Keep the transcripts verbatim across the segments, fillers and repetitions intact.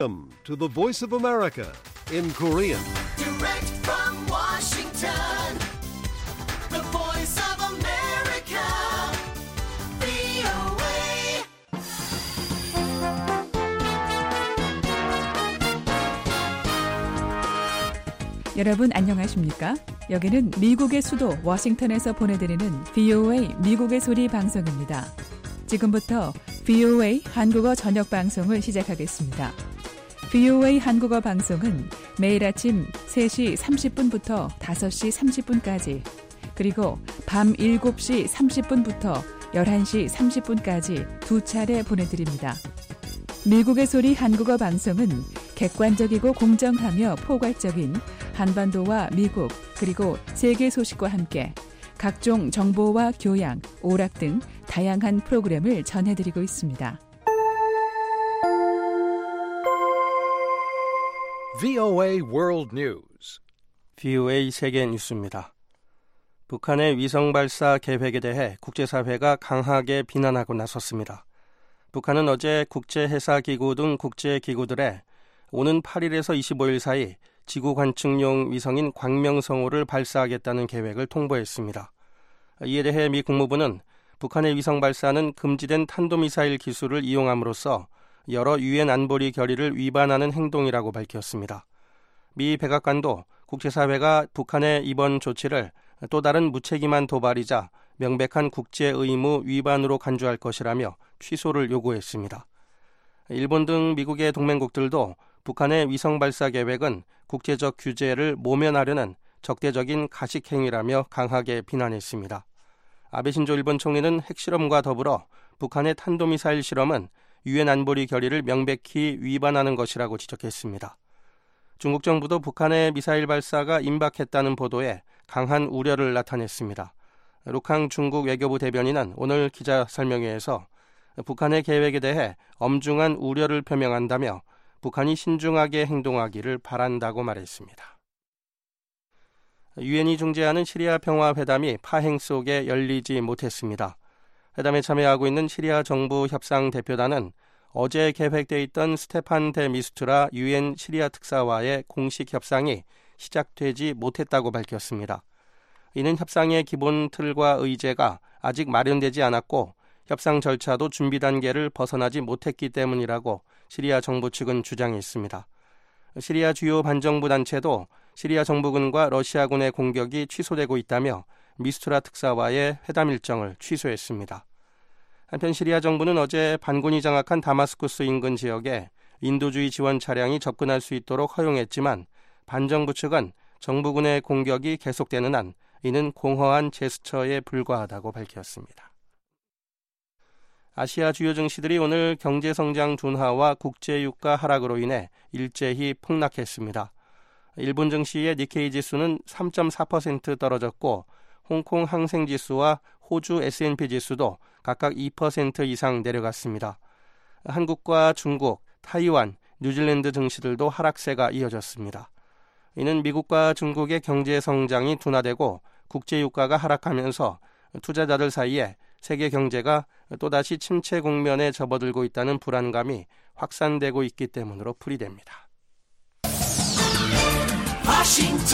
Welcome to the Voice of America in Korean. Direct from Washington, the Voice of America, 브이오에이. 여러분 안녕하십니까? 여기는 미국의 수도 워싱턴에서 보내드리는 브이오에이 미국의 소리 방송입니다. 지금부터 브이오에이 한국어 저녁 방송을 시작하겠습니다. 브이오에이 한국어 방송은 매일 아침 세 시 삼십 분부터 다섯 시 삼십 분까지 그리고 밤 일곱 시 삼십 분부터 열한 시 삼십 분까지 두 차례 보내드립니다. 미국의 소리 한국어 방송은 객관적이고 공정하며 포괄적인 한반도와 미국 그리고 세계 소식과 함께 각종 정보와 교양, 오락 등 다양한 프로그램을 전해드리고 있습니다. 브이오에이 World News. 브이오에이 세계 뉴스입니다. 북한의 위성 발사 계획에 대해 국제사회가 강하게 비난하고 나섰습니다. 북한은 어제 국제해사기구 등 국제기구들에 오는 팔 일에서 이십오 일 사이 지구 관측용 위성인 광명성호를 발사하겠다는 계획을 통보했습니다. 이에 대해 미 국무부는 북한의 위성 발사는 금지된 탄도미사일 기술을 이용함으로써 여러 유엔 안보리 결의를 위반하는 행동이라고 밝혔습니다. 미 백악관도 국제사회가 북한의 이번 조치를 또 다른 무책임한 도발이자 명백한 국제 의무 위반으로 간주할 것이라며 취소를 요구했습니다. 일본 등 미국의 동맹국들도 북한의 위성 발사 계획은 국제적 규제를 모면하려는 적대적인 가식행위라며 강하게 비난했습니다. 아베 신조 일본 총리는 핵실험과 더불어 북한의 탄도미사일 실험은 유엔 안보리 결의를 명백히 위반하는 것이라고 지적했습니다. 중국 정부도 북한의 미사일 발사가 임박했다는 보도에 강한 우려를 나타냈습니다. 룩항 중국 외교부 대변인은 오늘 기자 설명회에서 북한의 계획에 대해 엄중한 우려를 표명한다며 북한이 신중하게 행동하기를 바란다고 말했습니다. 유엔이 중재하는 시리아 평화회담이 파행 속에 열리지 못했습니다. 회담에 참여하고 있는 시리아 정부 협상 대표단은 어제 계획되어 있던 스테판 데 미스투라 유엔 시리아 특사와의 공식 협상이 시작되지 못했다고 밝혔습니다. 이는 협상의 기본 틀과 의제가 아직 마련되지 않았고 협상 절차도 준비 단계를 벗어나지 못했기 때문이라고 시리아 정부 측은 주장했습니다. 시리아 주요 반정부 단체도 시리아 정부군과 러시아군의 공격이 취소되고 있다며 미스투라 특사와의 회담 일정을 취소했습니다. 한편 시리아 정부는 어제 반군이 장악한 다마스쿠스 인근 지역에 인도주의 지원 차량이 접근할 수 있도록 허용했지만 반정부 측은 정부군의 공격이 계속되는 한 이는 공허한 제스처에 불과하다고 밝혔습니다. 아시아 주요 증시들이 오늘 경제성장 둔화와 국제유가 하락으로 인해 일제히 폭락했습니다. 일본 증시의 니케이 지수는 삼 점 사 퍼센트 떨어졌고 홍콩 항생지수와 호주 에스 앤 피 지수도 각각 이 퍼센트 이상 내려갔습니다. 한국과 중국, 타이완, 뉴질랜드 증시들도 하락세가 이어졌습니다. 이는 미국과 중국의 경제 성장이 둔화되고 국제유가가 하락하면서 투자자들 사이에 세계 경제가 또다시 침체 국면에 접어들고 있다는 불안감이 확산되고 있기 때문으로 풀이됩니다. 워싱턴,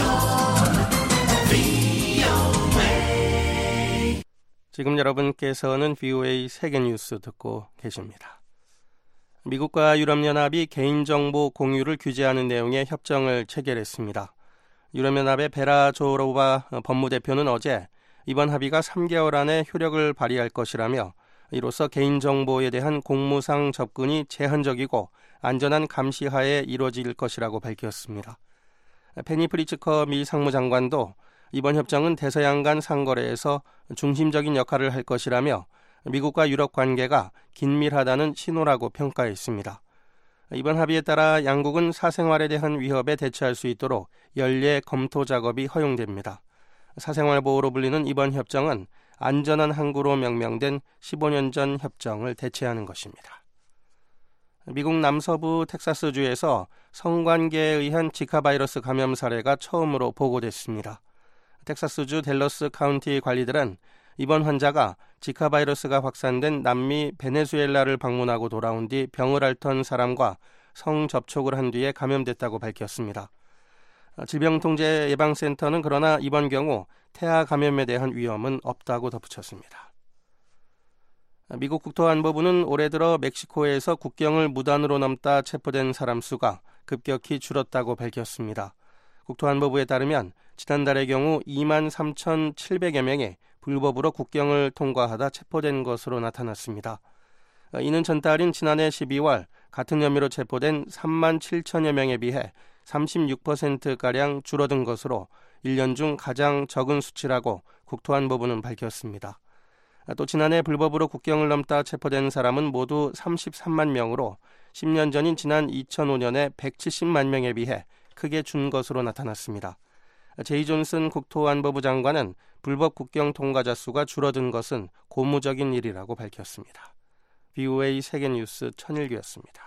브이오에이. 지금 여러분께서는 브이오에이 세계 뉴스 듣고 계십니다. 미국과 유럽연합이 개인정보 공유를 규제하는 내용의 협정을 체결했습니다. 유럽연합의 베라 조로바 법무대표는 어제 이번 합의가 삼 개월 안에 효력을 발휘할 것이라며 이로써 개인정보에 대한 공무상 접근이 제한적이고 안전한 감시하에 이루어질 것이라고 밝혔습니다. 페니 프리츠커 미 상무장관도 이번 협정은 대서양 간 상거래에서 중심적인 역할을 할 것이라며 미국과 유럽 관계가 긴밀하다는 신호라고 평가했습니다. 이번 합의에 따라 양국은 사생활에 대한 위협에 대처할 수 있도록 연례 검토 작업이 허용됩니다. 사생활 보호로 불리는 이번 협정은 안전한 항구로 명명된 십오 년 전 협정을 대체하는 것입니다. 미국 남서부 텍사스주에서 성관계에 의한 지카 바이러스 감염 사례가 처음으로 보고됐습니다. 텍사스주 댈러스 카운티 관리들은 이번 환자가 지카 바이러스가 확산된 남미 베네수엘라를 방문하고 돌아온 뒤 병을 앓던 사람과 성접촉을 한 뒤에 감염됐다고 밝혔습니다. 질병통제예방센터는 그러나 이번 경우 태아 감염에 대한 위험은 없다고 덧붙였습니다. 미국 국토안보부는 올해 들어 멕시코에서 국경을 무단으로 넘다 체포된 사람 수가 급격히 줄었다고 밝혔습니다. 국토안보부에 따르면 지난달의 경우 이만 삼천칠백여 명이 불법으로 국경을 통과하다 체포된 것으로 나타났습니다. 이는 전달인 지난해 십이월 같은 혐의로 체포된 삼만 칠천여 명에 비해 삼십육 퍼센트가량 줄어든 것으로 일 년 중 가장 적은 수치라고 국토안보부는 밝혔습니다. 또 지난해 불법으로 국경을 넘다 체포된 사람은 모두 삼십삼만 명으로 십 년 전인 지난 이천오 년에 백칠십만 명에 비해 크게 준 것으로 나타났습니다. 제이 존슨 국토안보부 장관은 불법 국경 통과자 수가 줄어든 것은 고무적인 일이라고 밝혔습니다. 비오에이 세계뉴스 천일규였습니다.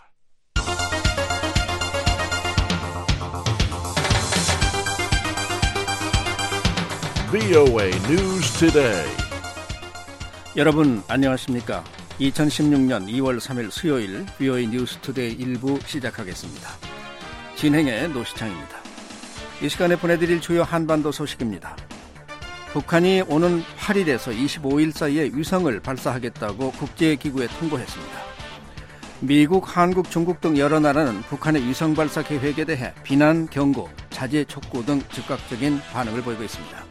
브이오에이 News Today. 여러분 안녕하십니까? 이천십육 년 이월 삼일 수요일 비오에이 뉴스 투데이 일부 시작하겠습니다. 진행의 노시창입니다. 이 시간에 보내드릴 주요 한반도 소식입니다. 북한이 오는 팔 일에서 이십오 일 사이에 위성을 발사하겠다고 국제기구에 통보했습니다. 미국, 한국, 중국 등 여러 나라는 북한의 위성 발사 계획에 대해 비난, 경고, 자제 촉구 등 즉각적인 반응을 보이고 있습니다.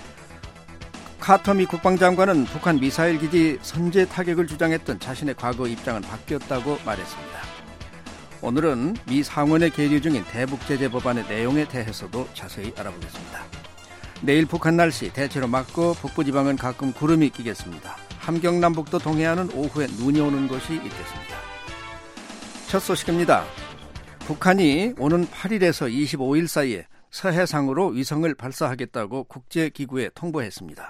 카터 미 국방장관은 북한 미사일 기지 선제 타격을 주장했던 자신의 과거 입장은 바뀌었다고 말했습니다. 오늘은 미 상원에 계류 중인 대북 제재 법안의 내용에 대해서도 자세히 알아보겠습니다. 내일 북한 날씨 대체로 맑고 북부지방은 가끔 구름이 끼겠습니다. 함경 남북도 동해안은 오후에 눈이 오는 곳이 있겠습니다. 첫 소식입니다. 북한이 오는 팔 일에서 이십오 일 사이에 서해상으로 위성을 발사하겠다고 국제기구에 통보했습니다.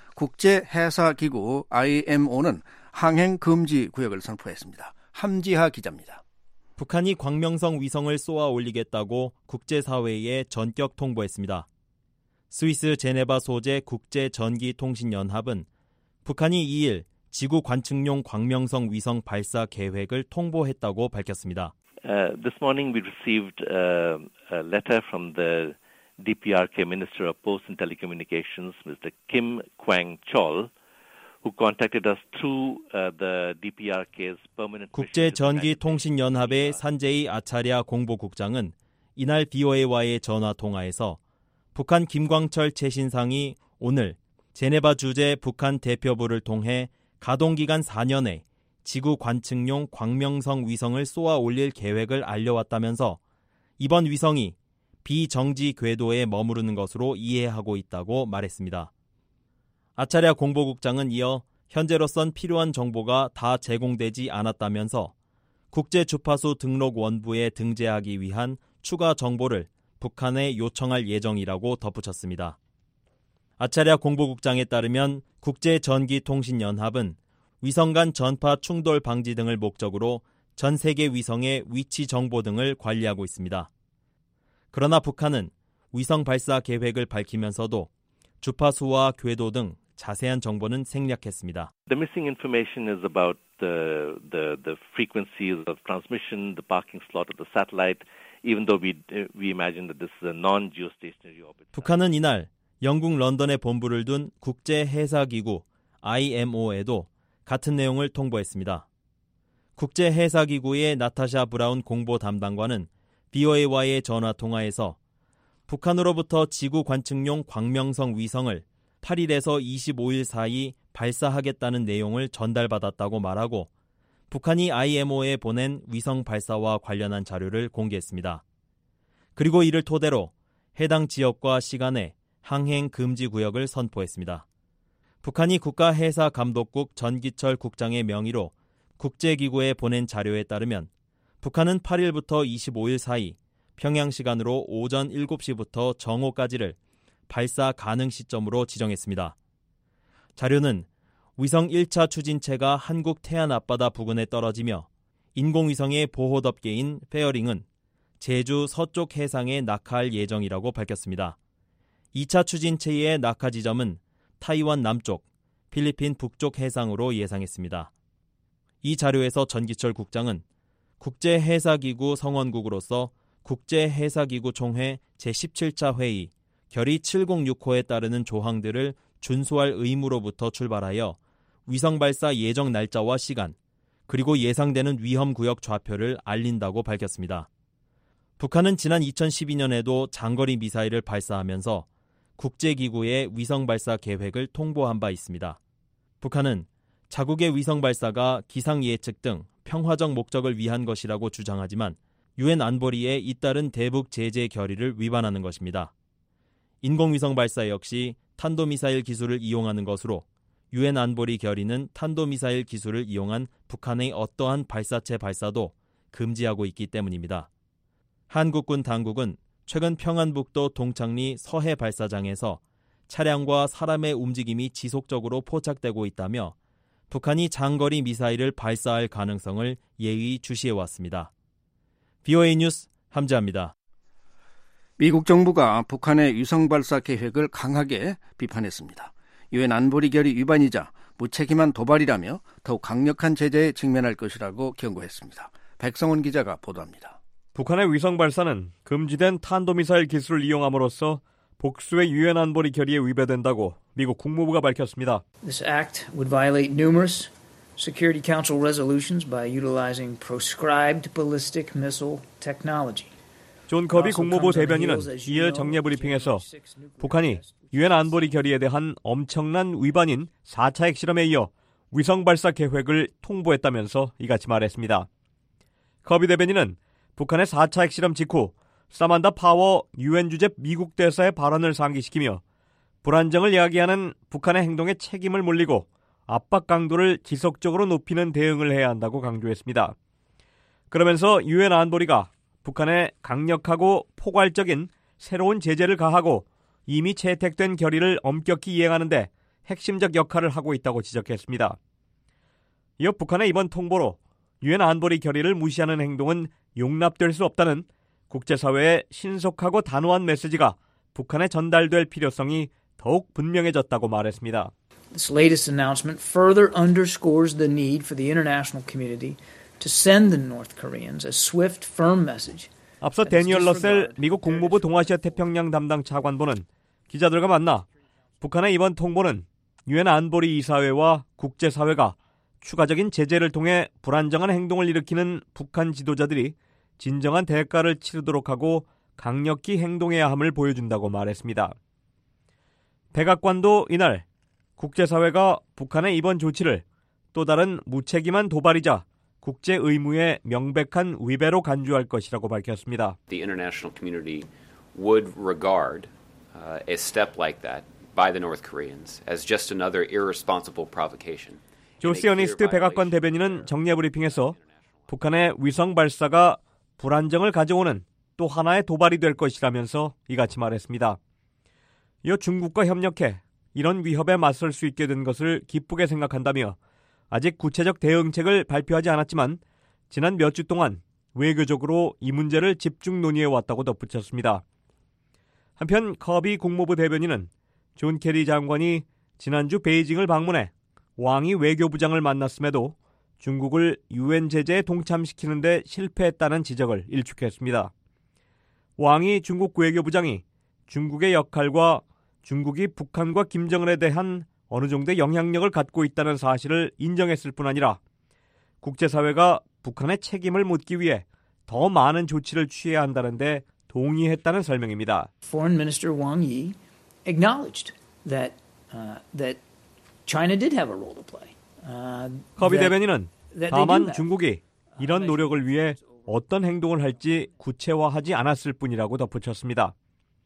국제해사기구 아이엠오는 항행 금지 구역을 선포했습니다. 함지하 기자입니다. 북한이 광명성 위성을 쏘아 올리겠다고 국제사회에 전격 통보했습니다. 스위스 제네바 소재 국제전기통신연합은 북한이 이 일 지구 관측용 광명성 위성 발사 계획을 통보했다고 밝혔습니다. Uh, this morning we received uh, a letter from the 디 피 알 케이 Minister of Posts and Telecommunications, Mister Kim Kwang-chol, who contacted us through uh, the 디 피 알 케이's permanent 국제전기통신연합의 산제이 아차랴 공보국장은 이날 비오에이와의 전화 통화에서 북한 김광철 최신상이 오늘 제네바 주재 북한 대표부를 통해 가동기간 사 년에 지구 관측용 광명성 위성을 쏘아 올릴 계획을 알려왔다면서 이번 위성이 비정지 궤도에 머무르는 것으로 이해하고 있다고 말했습니다. 아차랴 공보국장은 이어 현재로선 필요한 정보가 다 제공되지 않았다면서 국제 주파수 등록 원부에 등재하기 위한 추가 정보를 북한에 요청할 예정이라고 덧붙였습니다. 아차랴 공보국장에 따르면 국제전기통신연합은 위성 간 전파 충돌 방지 등을 목적으로 전 세계 위성의 위치 정보 등을 관리하고 있습니다. 그러나 북한은 위성 발사 계획을 밝히면서도 주파수와 궤도 등 자세한 정보는 생략했습니다. The missing information is about the the the frequencies of transmission, the parking slot of the satellite, even though we we imagine that this is a non-geostationary orbit. 북한은 이날 영국 런던에 본부를 둔 국제해사기구 아이엠오에도 같은 내용을 통보했습니다. 국제해사기구의 나타샤 브라운 공보 담당관은 비오에이와의 전화 통화에서 북한으로부터 지구 관측용 광명성 위성을 팔 일에서 이십오 일 사이 발사하겠다는 내용을 전달받았다고 말하고 북한이 아이엠오에 보낸 위성 발사와 관련한 자료를 공개했습니다. 그리고 이를 토대로 해당 지역과 시간에 항행 금지 구역을 선포했습니다. 북한이 국가해사감독국 전기철 국장의 명의로 국제기구에 보낸 자료에 따르면 북한은 팔 일부터 이십오 일 사이 평양 시간으로 오전 일곱 시부터 정오까지를 발사 가능 시점으로 지정했습니다. 자료는 위성 일 차 추진체가 한국 태안 앞바다 부근에 떨어지며 인공위성의 보호덮개인 페어링은 제주 서쪽 해상에 낙하할 예정이라고 밝혔습니다. 이 차 추진체의 낙하 지점은 타이완 남쪽, 필리핀 북쪽 해상으로 예상했습니다. 이 자료에서 전기철 국장은 국제해사기구 성원국으로서 국제해사기구 총회 제십칠 차 회의 결의 칠공육 호에 따르는 조항들을 준수할 의무로부터 출발하여 위성 발사 예정 날짜와 시간, 그리고 예상되는 위험구역 좌표를 알린다고 밝혔습니다. 북한은 지난 이천십이 년에도 장거리 미사일을 발사하면서 국제기구의 위성 발사 계획을 통보한 바 있습니다. 북한은 자국의 위성 발사가 기상예측 등 평화적 목적을 위한 것이라고 주장하지만 유엔 안보리의 잇따른 대북 제재 결의를 위반하는 것입니다. 인공위성 발사 역시 탄도미사일 기술을 이용하는 것으로 유엔 안보리 결의는 탄도미사일 기술을 이용한 북한의 어떠한 발사체 발사도 금지하고 있기 때문입니다. 한국군 당국은 최근 평안북도 동창리 서해 발사장에서 차량과 사람의 움직임이 지속적으로 포착되고 있다며 북한이 장거리 미사일을 발사할 가능성을 예의 주시해왔습니다. 비오에이 뉴스 함재합니다. 미국 정부가 북한의 위성 발사 계획을 강하게 비판했습니다. 유엔 안보리 결의 위반이자 무책임한 도발이라며 더욱 강력한 제재에 직면할 것이라고 경고했습니다. 백성원 기자가 보도합니다. 북한의 위성 발사는 금지된 탄도미사일 기술을 이용함으로써 복수의 유엔 안보리 결의에 위배된다고 미국 국무부가 밝혔습니다. This act would violate numerous Security Council resolutions by utilizing proscribed ballistic missile technology. 존 커비 국무부 대변인은 이에 정례 브리핑에서 북한이 유엔 안보리 결의에 대한 엄청난 위반인 사 차 핵실험에 이어 위성 발사 계획을 통보했다면서 이같이 말했습니다. 커비 대변인은 북한의 사 차 핵실험 직후 사만다 파워 유엔 주재 미국 대사의 발언을 상기시키며 불안정을 야기하는 북한의 행동에 책임을 물리고 압박 강도를 지속적으로 높이는 대응을 해야 한다고 강조했습니다. 그러면서 유엔 안보리가 북한에 강력하고 포괄적인 새로운 제재를 가하고 이미 채택된 결의를 엄격히 이행하는 데 핵심적 역할을 하고 있다고 지적했습니다. 이어 북한의 이번 통보로 유엔 안보리 결의를 무시하는 행동은 용납될 수 없다는 국제사회의 신속하고 단호한 메시지가 북한에 전달될 필요성이 더욱 분명해졌다고 말했습니다. This latest announcement further underscores the need for the international community to send the North Koreans a swift, firm message. 앞서 데니얼 러셀 미국 국무부 동아시아 태평양 담당 차관보는 기자들과 만나 북한의 이번 통보는 유엔 안보리 이사회와 국제사회가 추가적인 제재를 통해 불안정한 행동을 일으키는 북한 지도자들이 진정한 대가를 치르도록 하고 강력히 행동해야 함을 보여준다고 말했습니다. 백악관도 이날 국제사회가 북한의 이번 조치를 또 다른 무책임한 도발이자 국제 의무의 명백한 위배로 간주할 것이라고 밝혔습니다. The international community would regard uh, a step like that by the North Koreans as just another irresponsible provocation. 조시어니스트 백악관 대변인은 정례 브리핑에서 북한의 위성 발사가 불안정을 가져오는 또 하나의 도발이 될 것이라면서 이같이 말했습니다. 이어 중국과 협력해 이런 위협에 맞설 수 있게 된 것을 기쁘게 생각한다며 아직 구체적 대응책을 발표하지 않았지만 지난 몇 주 동안 외교적으로 이 문제를 집중 논의해왔다고 덧붙였습니다. 한편 커비 국무부 대변인은 존 케리 장관이 지난주 베이징을 방문해 왕이 외교부장을 만났음에도 중국을 유엔 제재에 동참시키는 데 실패했다는 지적을 일축했습니다. 왕이 중국 외교부장이 중국의 역할과 중국이 북한과 김정은에 대한 어느 정도의 영향력을 갖고 있다는 사실을 인정했을 뿐 아니라 국제사회가 북한의 책임을 묻기 위해 더 많은 조치를 취해야 한다는 데 동의했다는 설명입니다. Foreign Minister Wang Yi acknowledged that uh, that China did have a role to play. Uh, 커비 that, 대변인은 that 다만 중국이 이런 노력을 위해 어떤 행동을 할지 구체화하지 않았을 뿐이라고 덧붙였습니다.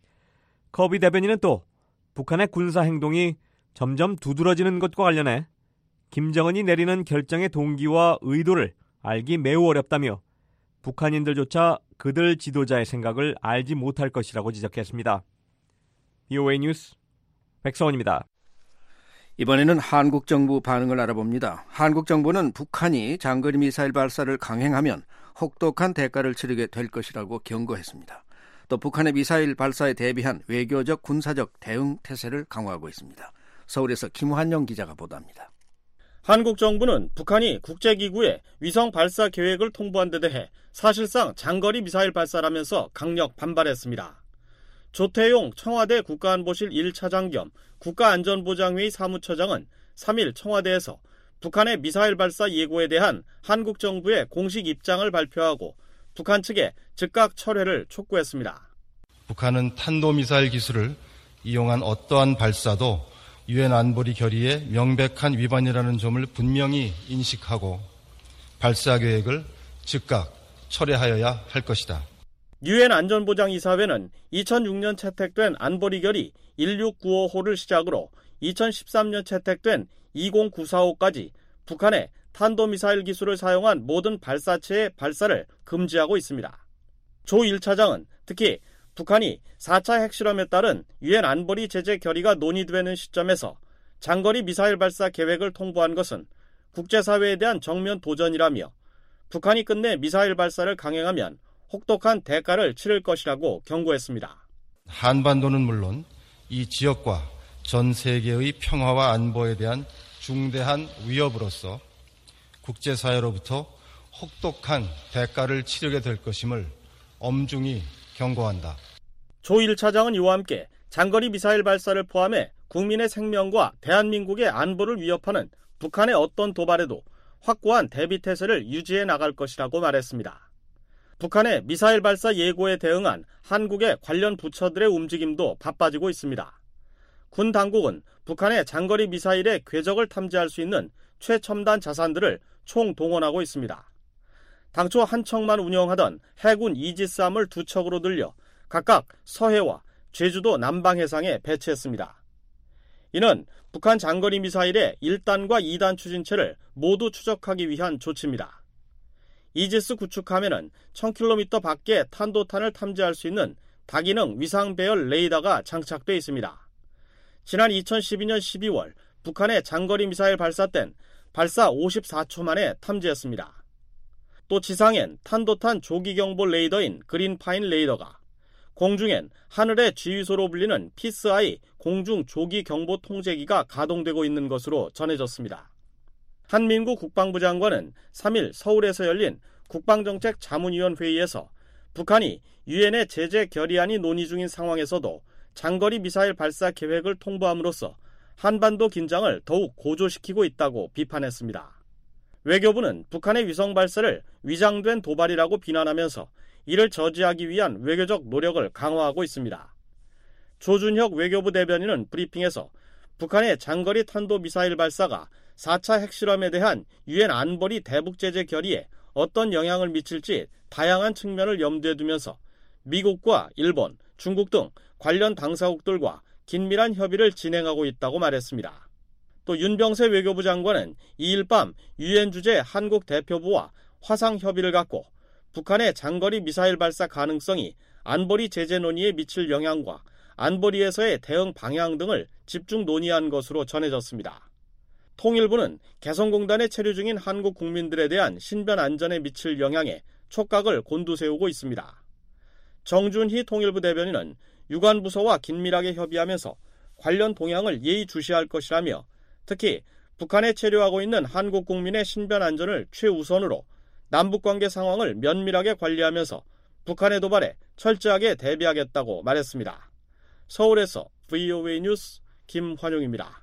커비 대변인은 또 북한의 군사 행동이 점점 두드러지는 것과 관련해 김정은이 내리는 결정의 동기와 의도를 알기 매우 어렵다며 북한인들조차 그들 지도자의 생각을 알지 못할 것이라고 지적했습니다. 비오에이 뉴스 백성원입니다. 이번에는 한국 정부 반응을 알아봅니다. 한국 정부는 북한이 장거리 미사일 발사를 강행하면 혹독한 대가를 치르게 될 것이라고 경고했습니다. 또 북한의 미사일 발사에 대비한 외교적, 군사적 대응 태세를 강화하고 있습니다. 서울에서 김환영 기자가 보도합니다. 한국 정부는 북한이 국제기구에 위성 발사 계획을 통보한 데 대해 사실상 장거리 미사일 발사라면서 강력 반발했습니다. 조태용 청와대 국가안보실 일 차장 겸 국가안전보장회의 사무처장은 삼 일 청와대에서 북한의 미사일 발사 예고에 대한 한국 정부의 공식 입장을 발표하고 북한 측에 즉각 철회를 촉구했습니다. 북한은 탄도미사일 기술을 이용한 어떠한 발사도 유엔 안보리 결의의 명백한 위반이라는 점을 분명히 인식하고 발사 계획을 즉각 철회하여야 할 것이다. 유엔 안전보장이사회는 이천육 년 채택된 안보리 결의 일육구오 호를 시작으로 이천십삼 년 채택된 이공구사 호까지 북한의 탄도미사일 기술을 사용한 모든 발사체의 발사를 금지하고 있습니다. 조 일 차장은 특히 북한이 사 차 핵실험에 따른 유엔 안보리 제재 결의가 논의되는 시점에서 장거리 미사일 발사 계획을 통보한 것은 국제사회에 대한 정면 도전이라며 북한이 끝내 미사일 발사를 강행하면 혹독한 대가를 치를 것이라고 경고했습니다. 한반도는 물론 이 지역과 전 세계의 평화와 안보에 대한 중대한 위협으로서 국제사회로부터 혹독한 대가를 치르게 될 것임을 엄중히 경고한다. 조 일 차장은 이와 함께 장거리 미사일 발사를 포함해 국민의 생명과 대한민국의 안보를 위협하는 북한의 어떤 도발에도 확고한 대비태세를 유지해 나갈 것이라고 말했습니다. 북한의 미사일 발사 예고에 대응한 한국의 관련 부처들의 움직임도 바빠지고 있습니다. 군 당국은 북한의 장거리 미사일의 궤적을 탐지할 수 있는 최첨단 자산들을 총동원하고 있습니다. 당초 한 척만 운영하던 해군 이지스함을 두 척으로 늘려 각각 서해와 제주도 남방해상에 배치했습니다. 이는 북한 장거리 미사일의 일 단과 이 단 추진체를 모두 추적하기 위한 조치입니다. 이지스 구축함에는 천 킬로미터 밖의 탄도탄을 탐지할 수 있는 다기능 위상 배열 레이더가 장착돼 있습니다. 지난 이천십이 년 십이월 북한의 장거리 미사일 발사 땐 발사 오십사 초 만에 탐지했습니다. 또 지상엔 탄도탄 조기경보 레이더인 그린파인 레이더가, 공중엔 하늘의 지휘소로 불리는 피스아이 공중조기경보 통제기가 가동되고 있는 것으로 전해졌습니다. 한민구 국방부 장관은 삼 일 서울에서 열린 국방정책 자문위원 회의에서 북한이 유엔의 제재 결의안이 논의 중인 상황에서도 장거리 미사일 발사 계획을 통보함으로써 한반도 긴장을 더욱 고조시키고 있다고 비판했습니다. 외교부는 북한의 위성 발사를 위장된 도발이라고 비난하면서 이를 저지하기 위한 외교적 노력을 강화하고 있습니다. 조준혁 외교부 대변인은 브리핑에서 북한의 장거리 탄도미사일 발사가 사 차 핵실험에 대한 유엔 안보리 대북제재 결의에 어떤 영향을 미칠지 다양한 측면을 염두에 두면서 미국과 일본, 중국 등 관련 당사국들과 긴밀한 협의를 진행하고 있다고 말했습니다. 또 윤병세 외교부 장관은 이일 밤 유엔 주재 한국 대표부와 화상 협의를 갖고 북한의 장거리 미사일 발사 가능성이 안보리 제재 논의에 미칠 영향과 안보리에서의 대응 방향 등을 집중 논의한 것으로 전해졌습니다. 통일부는 개성공단에 체류 중인 한국 국민들에 대한 신변 안전에 미칠 영향에 촉각을 곤두세우고 있습니다. 정준희 통일부 대변인은 유관부서와 긴밀하게 협의하면서 관련 동향을 예의주시할 것이라며 특히 북한에 체류하고 있는 한국 국민의 신변 안전을 최우선으로 남북관계 상황을 면밀하게 관리하면서 북한의 도발에 철저하게 대비하겠다고 말했습니다. 서울에서 브이오에이 뉴스 김환용입니다.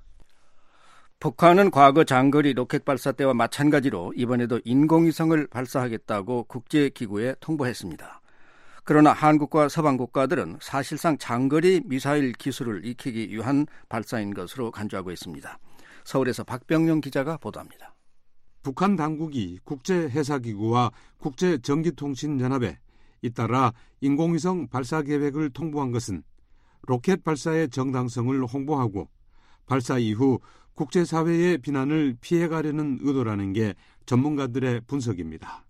북한은 과거 장거리 로켓 발사 때와 마찬가지로 이번에도 인공위성을 발사하겠다고 국제기구에 통보했습니다. 그러나 한국과 서방 국가들은 사실상 장거리 미사일 기술을 익히기 위한 발사인 것으로 간주하고 있습니다. 서울에서 박병영 기자가 보도합니다. 북한 당국이 국제해사기구와 국제전기통신연합에 잇따라 인공위성 발사 계획을 통보한 것은 로켓 발사의 정당성을 홍보하고 발사 이후 국제사회의 비난을 피해가려는 의도라는 게 전문가들의 분석입니다.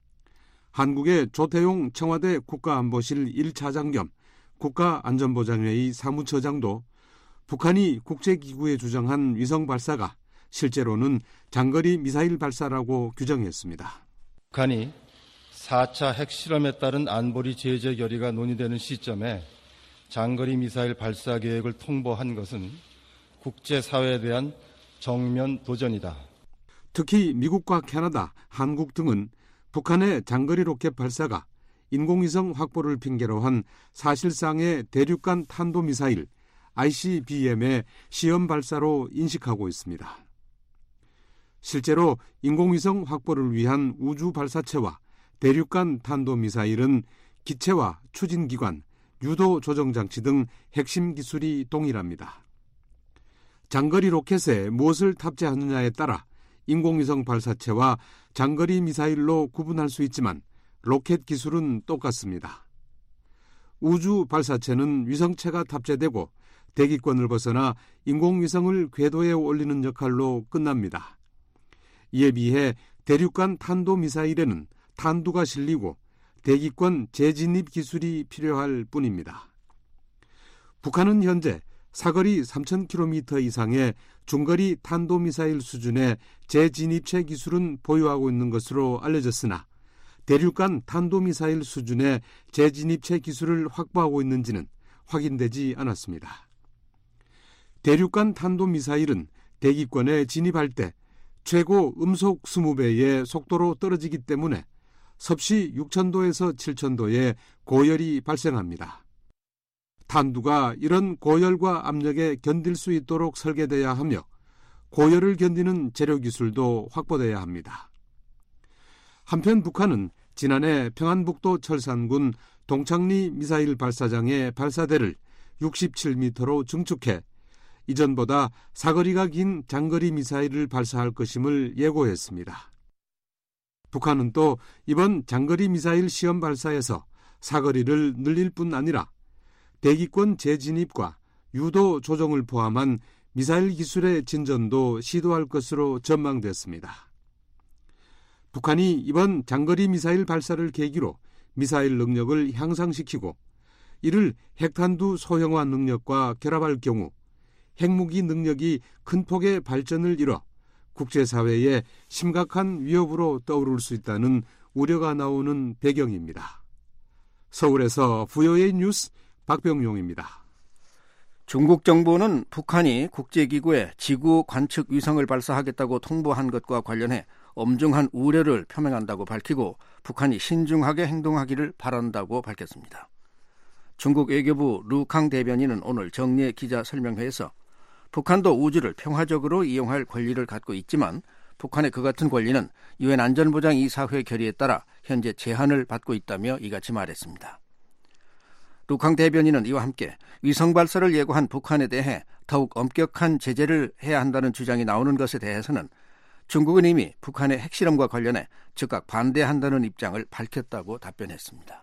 한국의 조태용 청와대 국가안보실 일 차장 겸 국가안전보장회의 사무처장도 북한이 국제기구에 주장한 위성 발사가 실제로는 장거리 미사일 발사라고 규정했습니다. 북한이 사 차 핵실험에 따른 안보리 제재 결의가 논의되는 시점에 장거리 미사일 발사 계획을 통보한 것은 국제사회에 대한 정면 도전이다. 특히 미국과 캐나다, 한국 등은 북한의 장거리 로켓 발사가 인공위성 확보를 핑계로 한 사실상의 대륙간 탄도미사일 아이씨비엠의 시험 발사로 인식하고 있습니다. 실제로 인공위성 확보를 위한 우주 발사체와 대륙간 탄도미사일은 기체와 추진기관, 유도 조정장치 등 핵심 기술이 동일합니다. 장거리 로켓에 무엇을 탑재하느냐에 따라 인공위성 발사체와 장거리 미사일로 구분할 수 있지만 로켓 기술은 똑같습니다. 우주 발사체는 위성체가 탑재되고 대기권을 벗어나 인공위성을 궤도에 올리는 역할로 끝납니다. 이에 비해 대륙간 탄도미사일에는 탄두가 실리고 대기권 재진입 기술이 필요할 뿐입니다. 북한은 현재 사거리 삼천 킬로미터 이상의 중거리 탄도미사일 수준의 재진입체 기술은 보유하고 있는 것으로 알려졌으나 대륙간 탄도미사일 수준의 재진입체 기술을 확보하고 있는지는 확인되지 않았습니다. 대륙간 탄도미사일은 대기권에 진입할 때 최고 음속 이십 배의 속도로 떨어지기 때문에 섭씨 육천 도에서 칠천 도의 고열이 발생합니다. 탄두가 이런 고열과 압력에 견딜 수 있도록 설계돼야 하며 고열을 견디는 재료 기술도 확보돼야 합니다. 한편 북한은 지난해 평안북도 철산군 동창리 미사일 발사장의 발사대를 육십칠 미터로 증축해 이전보다 사거리가 긴 장거리 미사일을 발사할 것임을 예고했습니다. 북한은 또 이번 장거리 미사일 시험 발사에서 사거리를 늘릴 뿐 아니라 대기권 재진입과 유도 조정을 포함한 미사일 기술의 진전도 시도할 것으로 전망됐습니다. 북한이 이번 장거리 미사일 발사를 계기로 미사일 능력을 향상시키고 이를 핵탄두 소형화 능력과 결합할 경우 핵무기 능력이 큰 폭의 발전을 이뤄 국제사회에 심각한 위협으로 떠오를 수 있다는 우려가 나오는 배경입니다. 서울에서 브이오에이 뉴스 박병용입니다. 중국 정부는 북한이 국제기구에 지구 관측 위성을 발사하겠다고 통보한 것과 관련해 엄중한 우려를 표명한다고 밝히고 북한이 신중하게 행동하기를 바란다고 밝혔습니다. 중국 외교부 루캉 대변인은 오늘 정례 기자 설명회에서 북한도 우주를 평화적으로 이용할 권리를 갖고 있지만 북한의 그 같은 권리는 유엔 안전보장 이사회 결의에 따라 현재 제한을 받고 있다며 이같이 말했습니다. 루캉 대변인은 이와 함께 위성 발사를 예고한 북한에 대해 더욱 엄격한 제재를 해야 한다는 주장이 나오는 것에 대해서는 중국은 이미 북한의 핵실험과 관련해 즉각 반대한다는 입장을 밝혔다고 답변했습니다.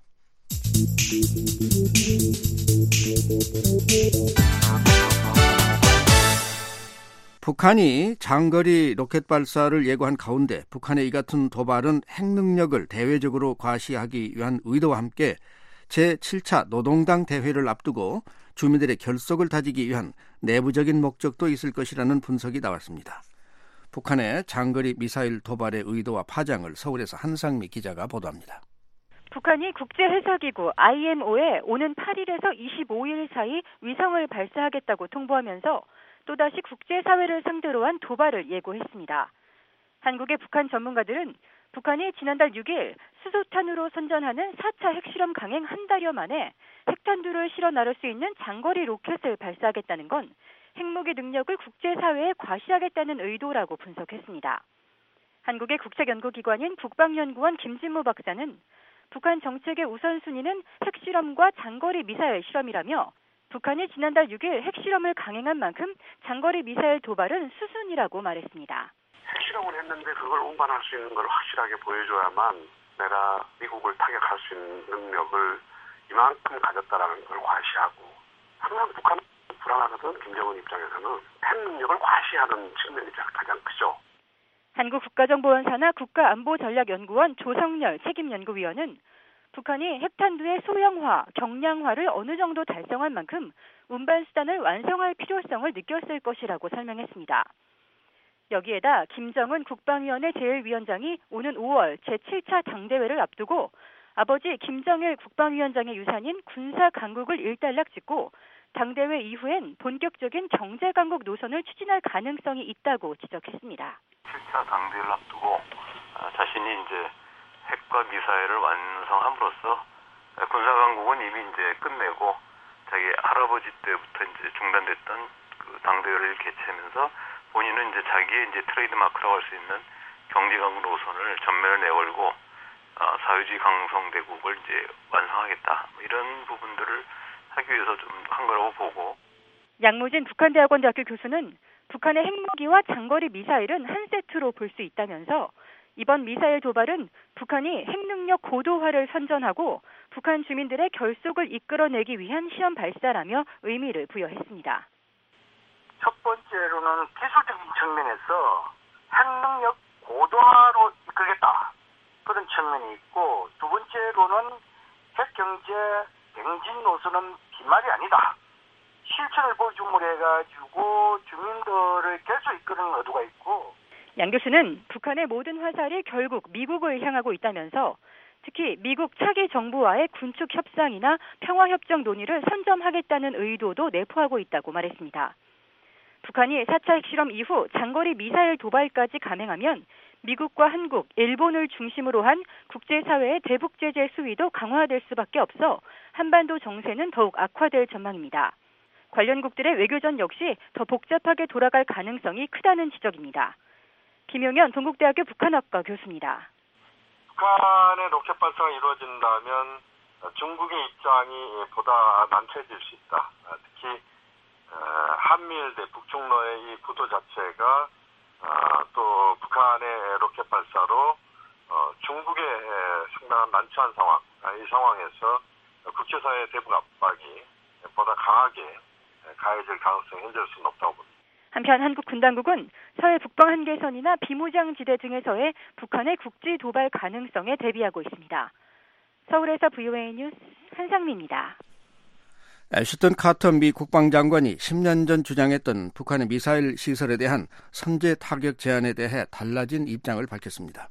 북한이 장거리 로켓 발사를 예고한 가운데 북한의 이 같은 도발은 핵 능력을 대외적으로 과시하기 위한 의도와 함께 제칠 차 노동당 대회를 앞두고 주민들의 결속을 다지기 위한 내부적인 목적도 있을 것이라는 분석이 나왔습니다. 북한의 장거리 미사일 도발의 의도와 파장을 서울에서 한상미 기자가 보도합니다. 북한이 국제해사기구 아이엠오에 오는 팔 일에서 이십오 일 사이 위성을 발사하겠다고 통보하면서 또다시 국제사회를 상대로 한 도발을 예고했습니다. 한국의 북한 전문가들은 북한이 지난달 육 일 수소탄으로 선전하는 사 차 핵실험 강행 한 달여 만에 핵탄두를 실어 나를 수 있는 장거리 로켓을 발사하겠다는 건 핵무기 능력을 국제사회에 과시하겠다는 의도라고 분석했습니다. 한국의 국책연구기관인 국방연구원 김진모 박사는 북한 정책의 우선순위는 핵실험과 장거리 미사일 실험이라며 북한이 지난달 육 일 핵실험을 강행한 만큼 장거리 미사일 도발은 수순이라고 말했습니다. 핵실험을 했는데 그걸 운반할 수 있는 걸 확실하게 보여줘야만 내가 미국을 타격할 수 있는 능력을 이만큼 가졌다라는 걸 과시하고 항상 북한은 불안하거든. 김정은 입장에서는 핵 능력을 과시하는 측면이 가장 크죠. 한국국가정보원사나 국가안보전략연구원 조성렬 책임연구위원은 북한이 핵탄두의 소형화, 경량화를 어느 정도 달성한 만큼 운반수단을 완성할 필요성을 느꼈을 것이라고 설명했습니다. 여기에다 김정은 국방위원회 제일위원장이 오는 오월 제칠 차 당대회를 앞두고 아버지 김정일 국방위원장의 유산인 군사 강국을 일단락 짓고 당대회 이후엔 본격적인 경제 강국 노선을 추진할 가능성이 있다고 지적했습니다. 칠 차 당대회를 앞두고 자신이 이제 핵과 미사일을 완성함으로써 군사 강국은 이미 이제 끝내고 자기 할아버지 때부터 이제 중단됐던 그 당대회를 개최하면서 본인은 이제 자기의 이제 트레이드 마크라고 할 수 있는 경제 강국 노선을 전면을 내걸고 어, 사회주의 강성대국을 이제 완성하겠다 이런 부분들을 하기 위해서 좀 한 거라고 보고. 양무진 북한대학원대학교 교수는 북한의 핵무기와 장거리 미사일은 한 세트로 볼 수 있다면서 이번 미사일 도발은 북한이 핵능력 고도화를 선전하고 북한 주민들의 결속을 이끌어내기 위한 시험 발사라며 의미를 부여했습니다. 첫 번째로는 기술적인 측면에서 핵능력 고도화로 이끌겠다. 그런 측면이 있고 두 번째로는 핵경제 갱진 노선은 빈말이 아니다. 실천을 보여줌으로 해가지고 주민들을 결속 이끄는 의도가 있고 양 교수는 북한의 모든 화살이 결국 미국을 향하고 있다면서 특히 미국 차기 정부와의 군축 협상이나 평화협정 논의를 선점하겠다는 의도도 내포하고 있다고 말했습니다. 북한이 사 차 핵실험 이후 장거리 미사일 도발까지 감행하면 미국과 한국, 일본을 중심으로 한 국제사회의 대북 제재 수위도 강화될 수밖에 없어 한반도 정세는 더욱 악화될 전망입니다. 관련국들의 외교전 역시 더 복잡하게 돌아갈 가능성이 크다는 지적입니다. 김용현 동국대학교 북한학과 교수입니다. 북한의 로켓 발사가 이루어진다면 중국의 입장이 보다 난처해질 수 있다. 특히 한미일 대 북중러의 이 구도 자체가 또 북한의 로켓 발사로 중국에 상당한 난처한 상황, 이 상황에서 국제사회의 대북 압박이 보다 강하게 가해질 가능성이 현재로서 높다고 봅니다. 한편 한국 군당국은 서해 북방 한계선이나 비무장지대 등에서의 북한의 국지 도발 가능성에 대비하고 있습니다. 서울에서 브이오에이 뉴스 한상미입니다. 애슈턴 카터 미 국방장관이 십 년 전 주장했던 북한의 미사일 시설에 대한 선제 타격 제한에 대해 달라진 입장을 밝혔습니다.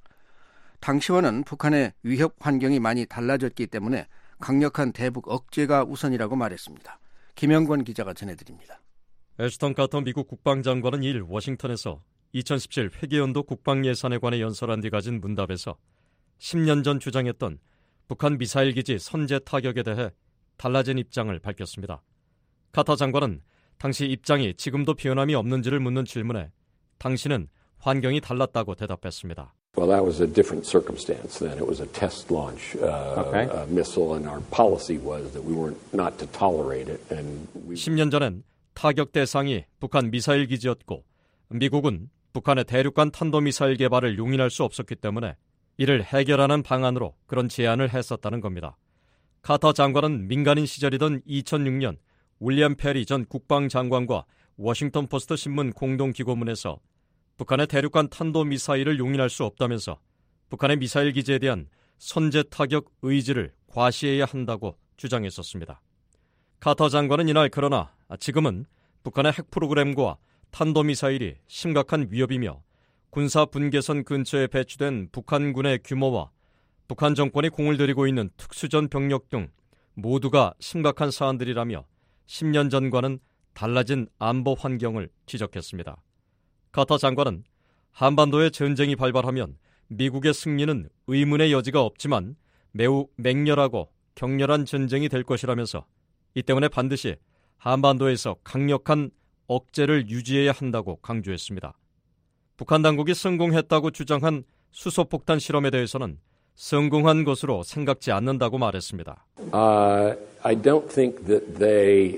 당시와는 북한의 위협 환경이 많이 달라졌기 때문에 강력한 대북 억제가 우선이라고 말했습니다. 김영권 기자가 전해드립니다. 애슈턴 카터 미국 국방장관은 이일 워싱턴에서 이천십칠 회계연도 국방예산에 관해 연설한 뒤 가진 문답에서 십 년 전 주장했던 북한 미사일 기지 선제 타격에 대해 달라진 입장을 밝혔습니다. 카터 장관은 당시 입장이 지금도 변함이 없는지를 묻는 질문에 당시는 환경이 달랐다고 대답했습니다. Well, that was a different circumstance then. It was a test launch uh, okay. uh, missile, and our policy was that we were not to tolerate it. And we... 십 년 전엔 타격 대상이 북한 미사일 기지였고 미국은 북한의 대륙간 탄도미사일 개발을 용인할 수 없었기 때문에 이를 해결하는 방안으로 그런 제안을 했었다는 겁니다. 카터 장관은 민간인 시절이던 이천육 년 윌리엄 페리 전 국방장관과 워싱턴 포스트 신문 공동기고문에서 북한의 대륙간 탄도미사일을 용인할 수 없다면서 북한의 미사일 기지에 대한 선제 타격 의지를 과시해야 한다고 주장했었습니다. 카터 장관은 이날 그러나 지금은 북한의 핵 프로그램과 탄도미사일이 심각한 위협이며 군사 분계선 근처에 배치된 북한군의 규모와 북한 정권이 공을 들이고 있는 특수전 병력 등 모두가 심각한 사안들이라며 십 년 전과는 달라진 안보 환경을 지적했습니다. 카터 장관은 한반도의 전쟁이 발발하면 미국의 승리는 의문의 여지가 없지만 매우 맹렬하고 격렬한 전쟁이 될 것이라면서 이 때문에 반드시 한반도에서 강력한 억제를 유지해야 한다고 강조했습니다. 북한 당국이 성공했다고 주장한 수소폭탄 실험에 대해서는 성공한 것으로 생각지 않는다고 말했습니다. Uh, I don't think that they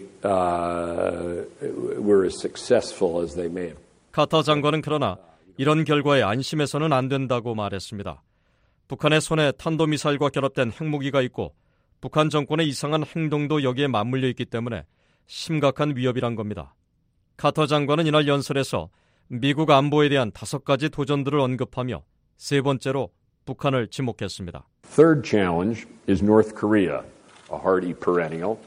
uh, were as successful as they may have. 카터 장관은 그러나 이런 결과에 안심해서는 안 된다고 말했습니다. 북한의 손에 탄도미사일과 결합된 핵무기가 있고 북한 정권의 이상한 행동도 여기에 맞물려 있기 때문에 심각한 위협이란 겁니다. 카터 장관은 이날 연설에서 미국 안보에 대한 다섯 가지 도전들을 언급하며 세 번째로 북한을 지목했습니다. Third challenge is North Korea, a hardy perennial,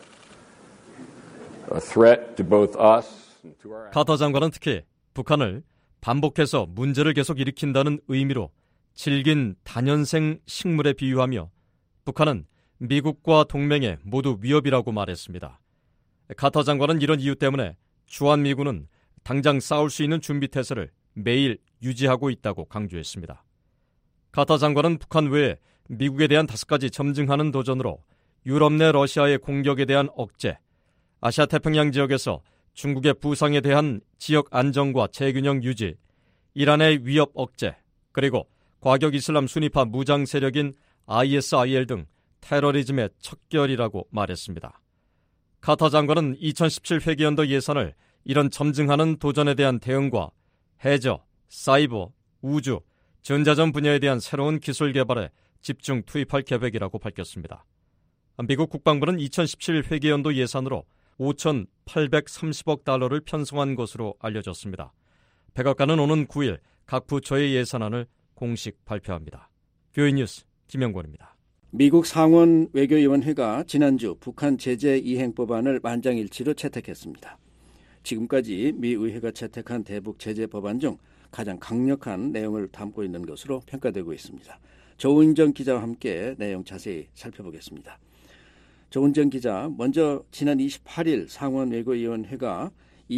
a threat to both us and to our... 카터 장관은 특히 북한을 반복해서 문제를 계속 일으킨다는 의미로 질긴 다년생 식물에 비유하며 북한은 미국과 동맹에 모두 위협이라고 말했습니다. 카터 장관은 이런 이유 때문에 주한미군은 당장 싸울 수 있는 준비태세를 매일 유지하고 있다고 강조했습니다. 카터 장관은 북한 외에 미국에 대한 다섯 가지 점증하는 도전으로 유럽 내 러시아의 공격에 대한 억제, 아시아 태평양 지역에서 중국의 부상에 대한 지역 안정과 재균형 유지, 이란의 위협 억제, 그리고 과격 이슬람 순위파 무장 세력인 아이에스아이엘 등 테러리즘의 척결이라고 말했습니다. 카터 장관은 이천십칠 회계연도 예산을 이런 점증하는 도전에 대한 대응과 해저, 사이버, 우주, 전자전 분야에 대한 새로운 기술 개발에 집중 투입할 계획이라고 밝혔습니다. 미국 국방부는 이천십칠 회계연도 예산으로 오천팔백삼십억 달러를 편성한 것으로 알려졌습니다. 백악관은 오는 구일 각 부처의 예산안을 공식 발표합니다. 뷰이 뉴스 김영권입니다. 미국 상원 외교위원회가 지난주 북한 제재 이행 법안을 만장일치로 채택했습니다. 지금까지 미 의회가 채택한 대북 제재 법안 중 가장 강력한 내용을 담고 있는 것으로 평가되고 있습니다. 조은정 기자와 함께 내용 자세히 살펴보겠습니다. 조은정 기자, 먼저 지난 이십팔일 상원 외교위원회가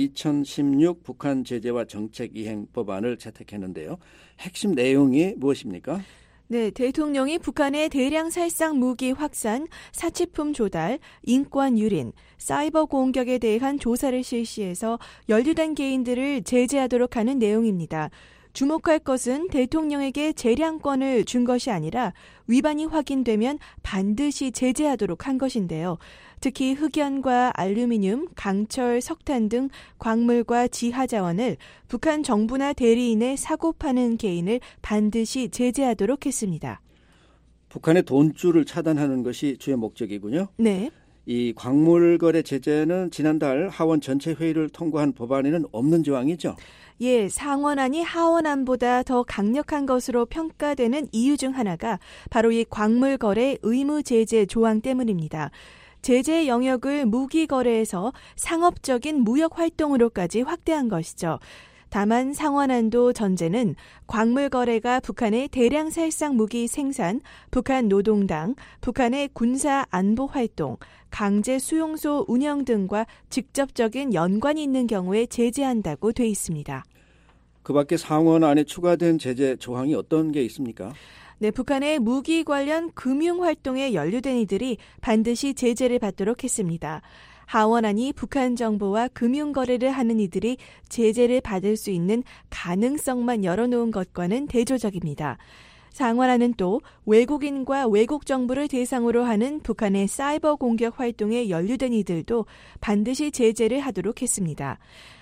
이천십육 북한 제재와 정책 이행 법안을 채택했는데요. 핵심 내용이 무엇입니까? 네, 대통령이 북한의 대량 살상 무기 확산, 사치품 조달, 인권 유린, 사이버 공격에 대한 조사를 실시해서 연루된 개인들을 제재하도록 하는 내용입니다. 주목할 것은 대통령에게 재량권을 준 것이 아니라 위반이 확인되면 반드시 제재하도록 한 것인데요. 특히 흑연과 알루미늄, 강철, 석탄 등 광물과 지하자원을 북한 정부나 대리인에 사고 파는 개인을 반드시 제재하도록 했습니다. 북한의 돈줄을 차단하는 것이 주요 목적이군요. 네. 이 광물 거래 제재는 지난달 하원 전체 회의를 통과한 법안에는 없는 조항이죠? 예, 상원안이 하원안보다 더 강력한 것으로 평가되는 이유 중 하나가 바로 이 광물 거래 의무 제재 조항 때문입니다. 제재 영역을 무기 거래에서 상업적인 무역 활동으로까지 확대한 것이죠. 다만 상원안도 전제는 광물 거래가 북한의 대량 살상 무기 생산, 북한 노동당, 북한의 군사 안보 활동, 강제 수용소 운영 등과 직접적인 연관이 있는 경우에 제재한다고 돼 있습니다. 그 밖에 상원안에 추가된 제재 조항이 어떤 게 있습니까? 네, 북한의 무기 관련 금융 활동에 연루된 이들이 반드시 제재를 받도록 했습니다. 하원안이 북한 정보와 금융 거래를 하는 이들이 제재를 받을 수 있는 가능성만 열어놓은 것과는 대조적입니다. 상원안은 또 외국인과 외국 정부를 대상으로 하는 북한의 사이버 공격 활동에 연루된 이들도 반드시 제재를 하도록 했습니다.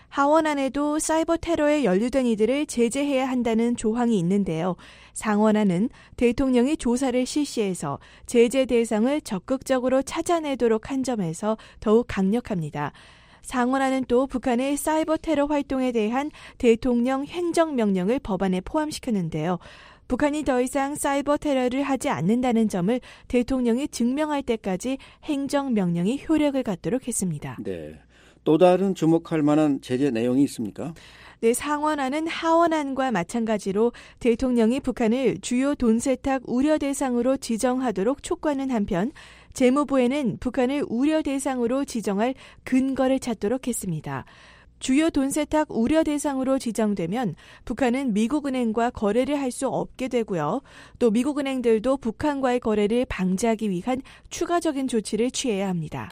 하원안에도 사이버 테러에 연루된 이들을 제재해야 한다는 조항이 있는데요. 상원안은 대통령이 조사를 실시해서 제재 대상을 적극적으로 찾아내도록 한 점에서 더욱 강력합니다. 상원안은 또 북한의 사이버 테러 활동에 대한 대통령 행정명령을 법안에 포함시켰는데요. 북한이 더 이상 사이버 테러를 하지 않는다는 점을 대통령이 증명할 때까지 행정명령이 효력을 갖도록 했습니다. 네. 또 다른 주목할 만한 제재 내용이 있습니까? 네, 상원안은 하원안과 마찬가지로 대통령이 북한을 주요 돈 세탁 우려 대상으로 지정하도록 촉구하는 한편 재무부에는 북한을 우려 대상으로 지정할 근거를 찾도록 했습니다. 주요 돈 세탁 우려 대상으로 지정되면 북한은 미국은행과 거래를 할 수 없게 되고요. 또 미국은행들도 북한과의 거래를 방지하기 위한 추가적인 조치를 취해야 합니다.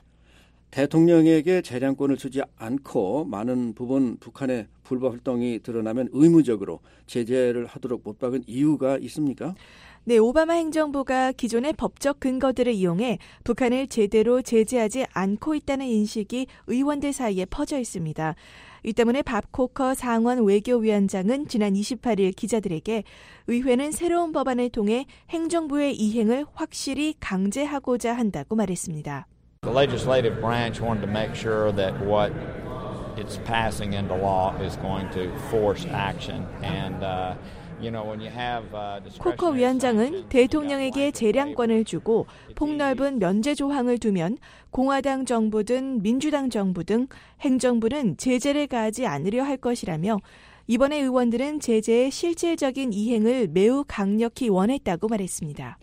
대통령에게 재량권을 주지 않고 많은 부분 북한의 불법 활동이 드러나면 의무적으로 제재를 하도록 못 박은 이유가 있습니까? 네, 오바마 행정부가 기존의 법적 근거들을 이용해 북한을 제대로 제재하지 않고 있다는 인식이 의원들 사이에 퍼져 있습니다. 이 때문에 밥 코커 상원 외교위원장은 지난 이십팔일 기자들에게 의회는 새로운 법안을 통해 행정부의 이행을 확실히 강제하고자 한다고 말했습니다. The legislative branch wanted to make sure that what it's passing into law is going to force action. And, uh, you know, when you have uh, 코커 위원장은 대통령에게 재량권을 주고 폭넓은 면제 조항을 두면 공화당 정부든 민주당 정부 등 행정부는 제재를 가하지 않으려 할 것이라며 이번에 의원들은 제재의 실질적인 이행을 매우 강력히 원했다고 말했습니다.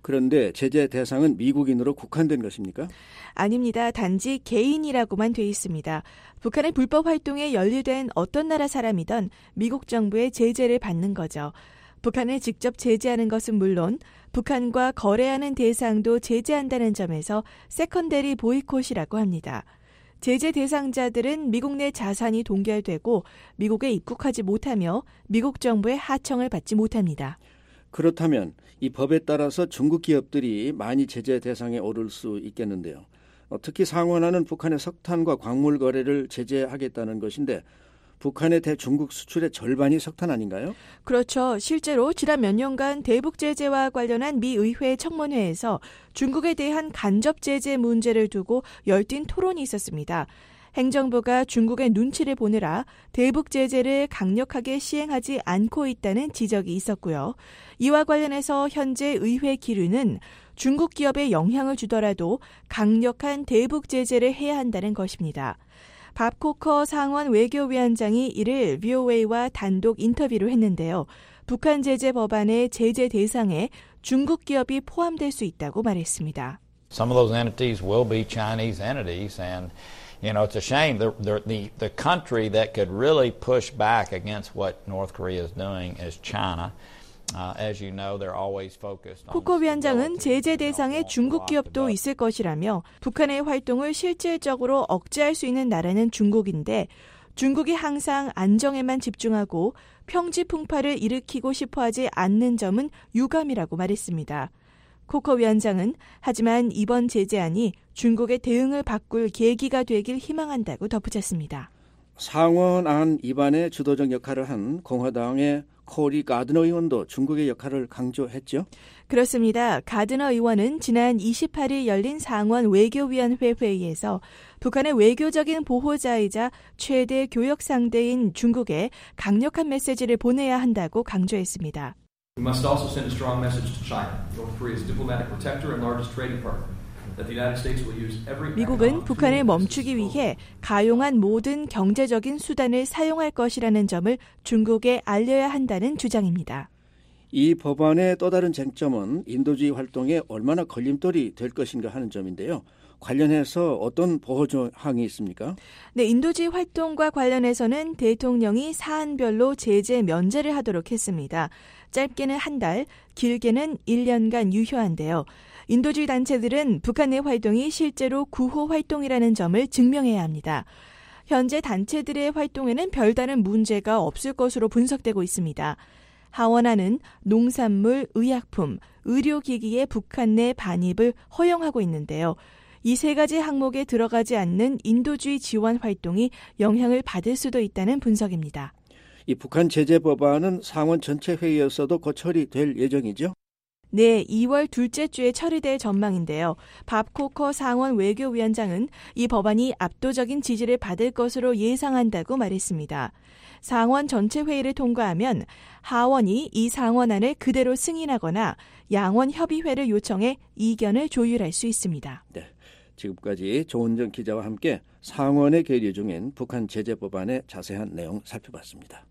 그런데 제재 대상은 미국인으로 국한된 것입니까? 아닙니다. 단지 개인이라고만 돼 있습니다. 북한의 불법 활동에 연루된 어떤 나라 사람이든 미국 정부의 제재를 받는 거죠. 북한을 직접 제재하는 것은 물론 북한과 거래하는 대상도 제재한다는 점에서 세컨데리 보이콧이라고 합니다. 제재 대상자들은 미국 내 자산이 동결되고 미국에 입국하지 못하며 미국 정부의 하청을 받지 못합니다. 그렇다면 이 법에 따라서 중국 기업들이 많이 제재 대상에 오를 수 있겠는데요. 특히 상원안은 북한의 석탄과 광물 거래를 제재하겠다는 것인데 북한의 대중국 수출의 절반이 석탄 아닌가요? 그렇죠. 실제로 지난 몇 년간 대북 제재와 관련한 미 의회 청문회에서 중국에 대한 간접 제재 문제를 두고 열띤 토론이 있었습니다. 행정부가 중국의 눈치를 보느라 대북 제재를 강력하게 시행하지 않고 있다는 지적이 있었고요. 이와 관련해서 현재 의회 기류는 중국 기업에 영향을 주더라도 강력한 대북 제재를 해야 한다는 것입니다. 밥 코커 상원 외교위원장이 이를 브이오에이와 단독 인터뷰를 했는데요. 북한 제재 법안의 제재 대상에 중국 기업이 포함될 수 있다고 말했습니다. Some of those entities will be Chinese entities, and you know it's a shame. The the the country that could really push back against what North Korea is doing is China. Uh, as you know, they're always focused on. 코커 위원장은 제재 대상에 중국 기업도 있을 것이라며 북한의 활동을 실질적으로 억제할 수 있는 나라는 중국인데 중국이 항상 안정에만 집중하고 평지 풍파를 일으키고 싶어하지 않는 점은 유감이라고 말했습니다. 코커 위원장은 하지만 이번 제재안이 중국의 대응을 바꿀 계기가 되길 희망한다고 덧붙였습니다. 상원안 입안에 주도적 역할을 한 공화당의 코리 가드너 의원도 중국의 역할을 강조했죠? 그렇습니다. 가드너 의원은 지난 이십팔 일 열린 상원 외교위원회 회의에서 북한의 외교적인 보호자이자 최대 교역 상대인 중국에 강력한 메시지를 보내야 한다고 강조했습니다. We must also send a strong message to China, North Korea's diplomatic protector and largest trading partner. 미국은 북한을 멈추기 위해 가용한 모든 경제적인 수단을 사용할 것이라는 점을 중국에 알려야 한다는 주장입니다. 이 법안의 또 다른 쟁점은 인도주의 활동에 얼마나 걸림돌이 될 것인가 하는 점인데요. 관련해서 어떤 보호 조항이 있습니까? 네, 인도주의 활동과 관련해서는 대통령이 사안별로 제재 면제를 하도록 했습니다. 짧게는 한 달, 길게는 일 년간 유효한데요. 인도주의 단체들은 북한 내 활동이 실제로 구호 활동이라는 점을 증명해야 합니다. 현재 단체들의 활동에는 별다른 문제가 없을 것으로 분석되고 있습니다. 하원안은 농산물, 의약품, 의료기기의 북한 내 반입을 허용하고 있는데요. 이 세 가지 항목에 들어가지 않는 인도주의 지원 활동이 영향을 받을 수도 있다는 분석입니다. 이 북한 제재 법안은 상원 전체 회의에서도 곧 처리될 예정이죠? 네, 이월 둘째 주에 처리될 전망인데요. 밥 코커 상원 외교위원장은 이 법안이 압도적인 지지를 받을 것으로 예상한다고 말했습니다. 상원 전체 회의를 통과하면 하원이 이 상원안을 그대로 승인하거나 양원 협의회를 요청해 이견을 조율할 수 있습니다. 네, 지금까지 조은정 기자와 함께 상원에 계류 중인 북한 제재 법안의 자세한 내용 살펴봤습니다.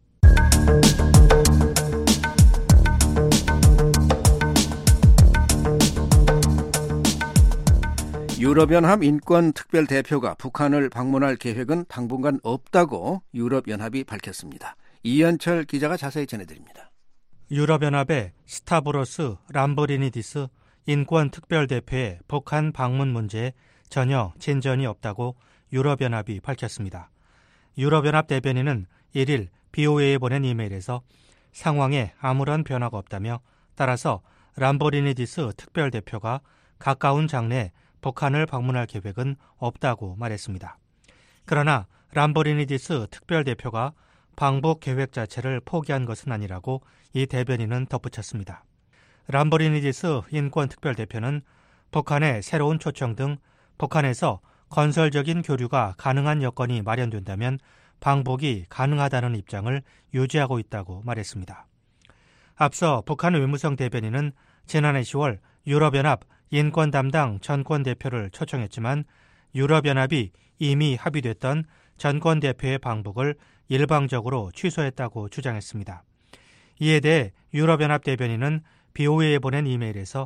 유럽연합 인권특별대표가 북한을 방문할 계획은 당분간 없다고 유럽연합이 밝혔습니다. 이현철 기자가 자세히 전해드립니다. 유럽연합의 스타브로스 람브리니디스 인권특별대표의 북한 방문 문제에 전혀 진전이 없다고 유럽연합이 밝혔습니다. 유럽연합 대변인은 일 일 브이오에이에 보낸 이메일에서 상황에 아무런 변화가 없다며 따라서 람브리니디스 특별대표가 가까운 장래에 북한을 방문할 계획은 없다고 말했습니다. 그러나 람브리니디스 특별대표가 방북 계획 자체를 포기한 것은 아니라고 이 대변인은 덧붙였습니다. 람브리니디스 인권특별대표는 북한의 새로운 초청 등 북한에서 건설적인 교류가 가능한 여건이 마련된다면 방북이 가능하다는 입장을 유지하고 있다고 말했습니다. 앞서 북한 외무성 대변인은 지난해 시월 유럽연합 인권 담당 전권 대표를 초청했지만 유럽연합이 이미 합의됐던 전권 대표의 방북을 일방적으로 취소했다고 주장했습니다. 이에 대해 유럽연합 대변인은 브이오에이에 보낸 이메일에서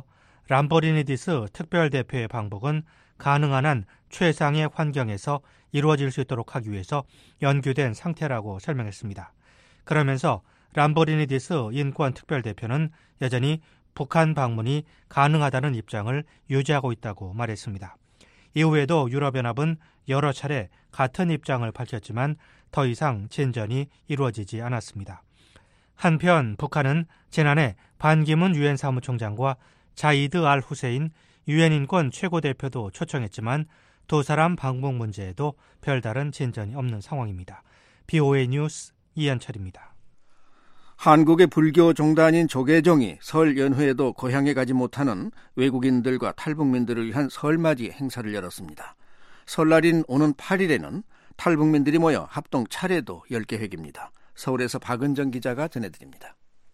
람보르니디스 특별대표의 방북은 가능한 한 최상의 환경에서 이루어질 수 있도록 하기 위해서 연규된 상태라고 설명했습니다. 그러면서 람보르니디스 인권특별대표는 여전히 북한 방문이 가능하다는 입장을 유지하고 있다고 말했습니다. 이후에도 유럽연합은 여러 차례 같은 입장을 밝혔지만 더 이상 진전이 이루어지지 않았습니다. 한편 북한은 지난해 반기문 유엔 사무총장과 자이드 알 후세인 유엔 인권 최고대표도 초청했지만 두 사람 방북 문제에도 별다른 진전이 없는 상황입니다. 비오에이 뉴스 이현철입니다. 한국의 불교 종단인 조계종이 설 연휴에도 고향에 가지 못하는 외국인들과 탈북민들을 위한 설맞이 행사를 열었습니다. 설날인 오는 팔 일에는 탈북민들이 모여 합동 차례도 열 계획입니다. 서울에서 박은정 기자가 전해드립니다.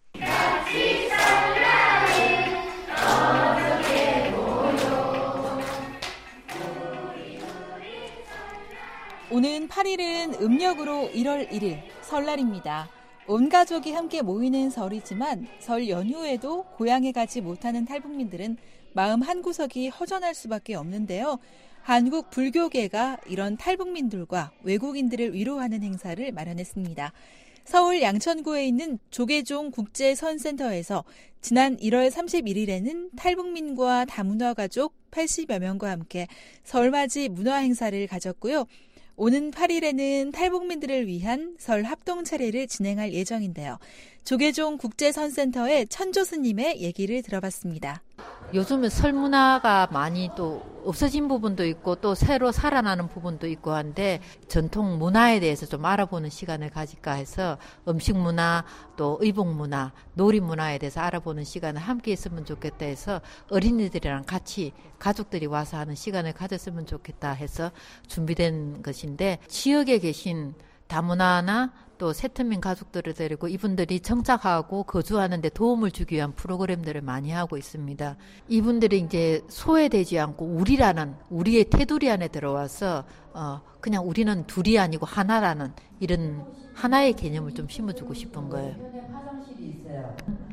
오는 팔 일은 음력으로 일월 일 일 설날입니다. 온 가족이 함께 모이는 설이지만 설 연휴에도 고향에 가지 못하는 탈북민들은 마음 한구석이 허전할 수밖에 없는데요. 한국 불교계가 이런 탈북민들과 외국인들을 위로하는 행사를 마련했습니다. 서울 양천구에 있는 조계종 국제선센터에서 지난 일월 삼십일 일에는 탈북민과 다문화 가족 팔십여 명과 함께 설맞이 문화 행사를 가졌고요. 오는 팔 일에는 탈북민들을 위한 설 합동 차례를 진행할 예정인데요. 조계종 국제선센터의 천조 스님의 얘기를 들어봤습니다. 요즘은 설 문화가 많이 또 없어진 부분도 있고 또 새로 살아나는 부분도 있고 한데 전통 문화에 대해서 좀 알아보는 시간을 가질까 해서 음식 문화, 또 의복 문화, 놀이 문화에 대해서 알아보는 시간을 함께 했으면 좋겠다 해서 어린이들이랑 같이 가족들이 와서 하는 시간을 가졌으면 좋겠다 해서 준비된 것인데 지역에 계신 다문화나 또 세트민 가족들을 데리고 이분들이 정착하고 거주하는 데 도움을 주기 위한 프로그램들을 많이 하고 있습니다. 이분들이 이제 소외되지 않고 우리라는 우리의 테두리 안에 들어와서 어 그냥 우리는 둘이 아니고 하나라는 이런 하나의 개념을 좀 심어주고 싶은 거예요. 화장실이 있어요.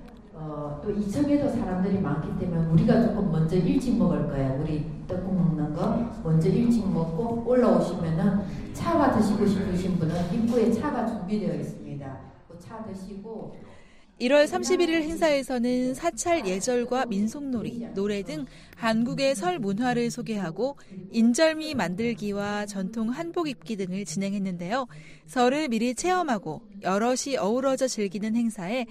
어, 또 이 층에도 사람들이 많기 때문에 우리가 조금 먼저 일찍 먹을 거예요. 우리 떡국 먹는 거 먼저 일찍 먹고 올라오시면은 차가 드시고 싶으신 분은 입구에 차가 준비되어 있습니다. 그 차 드시고. 일월 삼십일 일 행사에서는 사찰 예절과 민속놀이, 노래 등 한국의 설 문화를 소개하고 인절미 만들기와 전통 한복 입기 등을 진행했는데요. 설을 미리 체험하고 여럿이 어우러져 즐기는 행사에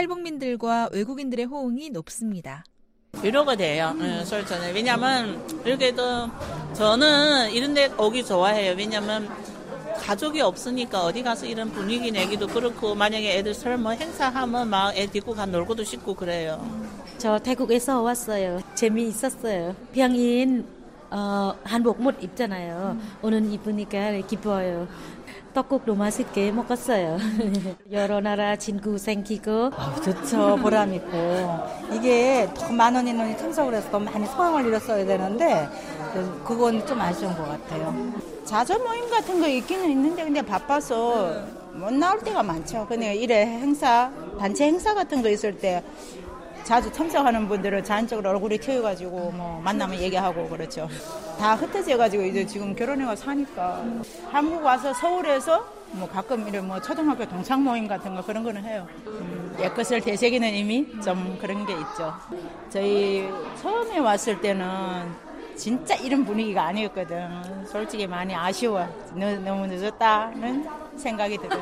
탈북민들과 외국인들의 호응이 높습니다. 위로가 돼요. 응, 설 전에. 왜냐면 이렇게도 저는 이런 데 오기 좋아해요. 왜냐면 가족이 없으니까 어디 가서 이런 분위기 내기도 그렇고 만약에 애들 설 뭐 행사하면 막 애 데리고 가 놀고도 싶고 그래요. 저 태국에서 왔어요. 재미있었어요. 평인 어, 한복 못 입잖아요. 오늘 입으니까 기뻐요. 떡국도 맛있게 먹었어요. 여러 나라 친구 생기고. 아, 좋죠. 보람 있고. 이게 더 많은 인원이 참석을 해서 더 많이 성황을 이뤘어야 되는데 그건 좀 아쉬운 것 같아요. 자조 모임 같은 거 있기는 있는데 근데 바빠서 못 나올 때가 많죠. 근데 이래 행사, 단체 행사 같은 거 있을 때 자주 참석하는 분들은 자연적으로 얼굴이 튀어가지고 뭐 만나면 얘기하고 그렇죠. 다 흩어져가지고 이제 지금 결혼해가 사니까 한국 와서 서울에서 뭐 가끔 이런 뭐 초등학교 동창 모임 같은 거 그런 거는 해요. 음, 옛것을 되새기는 의미 좀 그런 게 있죠. 저희 처음에 왔을 때는 진짜 이런 분위기가 아니었거든. 솔직히 많이 아쉬워. 너무 늦었다는 생각이 들어요.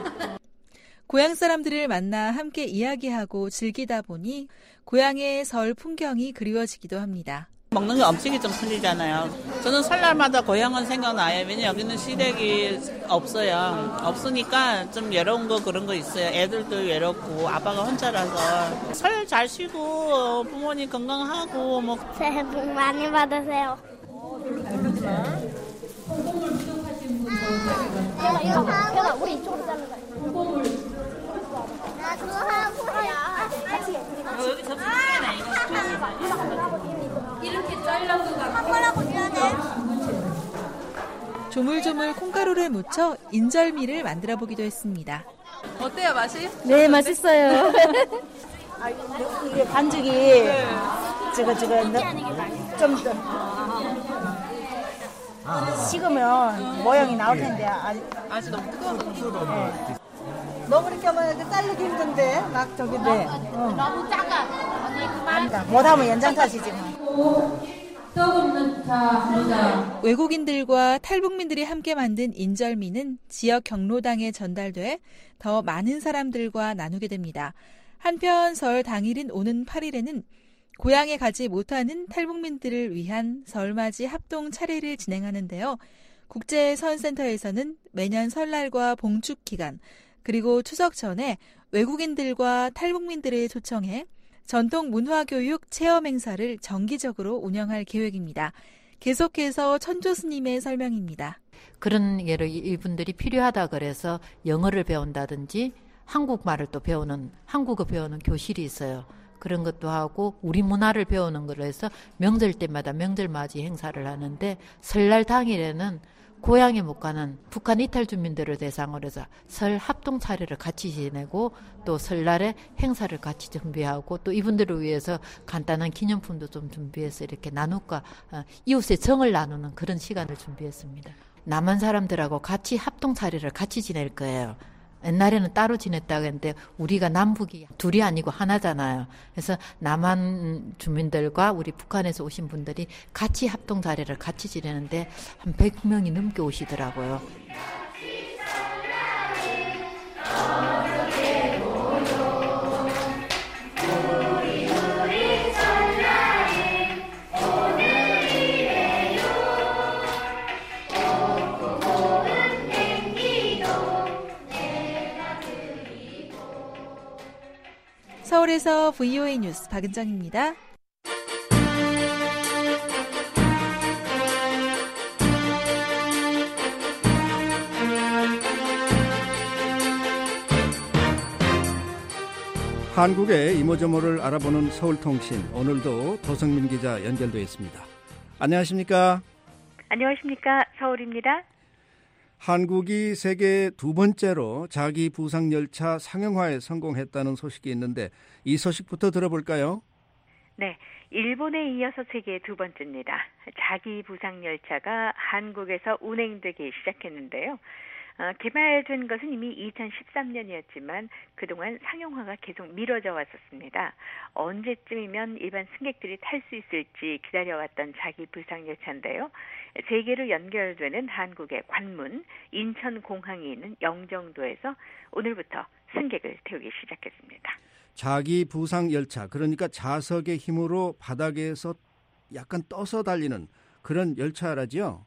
고향 사람들을 만나 함께 이야기하고 즐기다 보니 고향의 설 풍경이 그리워지기도 합니다. 먹는 게 음식이 좀 틀리잖아요. 저는 설날마다 고향은 생각나요. 왜냐면 여기는 시댁이 없어요. 없으니까 좀 외로운 거 그런 거 있어요. 애들도 외롭고 아빠가 혼자라서 설 잘 쉬고 부모님 건강하고 뭐 새해 복 많이 받으세요. 콩고물 부족하신 분 이거 이거 이거 우리 이쪽으로 자르자. 콩고물 나 그거 하고 야 같이 여기 접시네 이거 이렇게 잘라서 한번하고 줘야 돼. 조물조물 콩가루를 묻혀 인절미를 만들어 보기도 했습니다. 어때요 맛이? 네 맛있어요. 이게 반죽이 저거 좀 더 식으면 모양이 나올 텐데 아직, 아직 너무 뜨거워. 네. 너무 이렇게 하면 자르기 힘든데 막 저기 네. 어. 너무 작아. 언니 그만. 못하면 연장 탓이지 뭐. 외국인들과 탈북민들이 함께 만든 인절미는 지역 경로당에 전달돼 더 많은 사람들과 나누게 됩니다. 한편 설 당일인 오는 팔 일에는 고향에 가지 못하는 탈북민들을 위한 설맞이 합동 차례를 진행하는데요. 국제선센터에서는 매년 설날과 봉축 기간 그리고 추석 전에 외국인들과 탈북민들을 초청해 전통 문화교육 체험 행사를 정기적으로 운영할 계획입니다. 계속해서 천조 스님의 설명입니다. 그런 예로 이분들이 필요하다 그래서 영어를 배운다든지 한국말을 또 배우는 한국어 배우는 교실이 있어요. 그런 것도 하고 우리 문화를 배우는 걸로 해서 명절 때마다 명절 맞이 행사를 하는데 설날 당일에는 고향에 못 가는 북한 이탈 주민들을 대상으로 해서 설 합동 차례를 같이 지내고 또 설날에 행사를 같이 준비하고 또 이분들을 위해서 간단한 기념품도 좀 준비해서 이렇게 나눌까 이웃의 정을 나누는 그런 시간을 준비했습니다. 남한 사람들하고 같이 합동 차례를 같이 지낼 거예요. 옛날에는 따로 지냈다고 했는데 우리가 남북이 둘이 아니고 하나잖아요. 그래서 남한 주민들과 우리 북한에서 오신 분들이 같이 합동 자리를 같이 지내는데 한 백 명이 넘게 오시더라고요. 서울에서 브이오에이 뉴스 박은정입니다. 한국의 이모저모를 알아보는 서울통신, 오늘도 도성민 기자 연결되어 있습니다. 안녕하십니까? 안녕하십니까? 서울입니다. 한국이 세계 두 번째로 자기 부상 열차 상용화에 성공했다는 소식이 있는데 이 소식부터 들어볼까요? 네, 일본에 이어서 세계 두 번째입니다. 자기 부상 열차가 한국에서 운행되기 시작했는데요. 어, 개발된 것은 이미 이천십삼 년이었지만 그동안 상용화가 계속 미뤄져 왔었습니다. 언제쯤이면 일반 승객들이 탈 수 있을지 기다려왔던 자기 부상 열차인데요. 세계로 연결되는 한국의 관문 인천공항이 있는 영종도에서 오늘부터 승객을 태우기 시작했습니다. 자기 부상 열차, 그러니까 자석의 힘으로 바닥에서 약간 떠서 달리는 그런 열차라지요?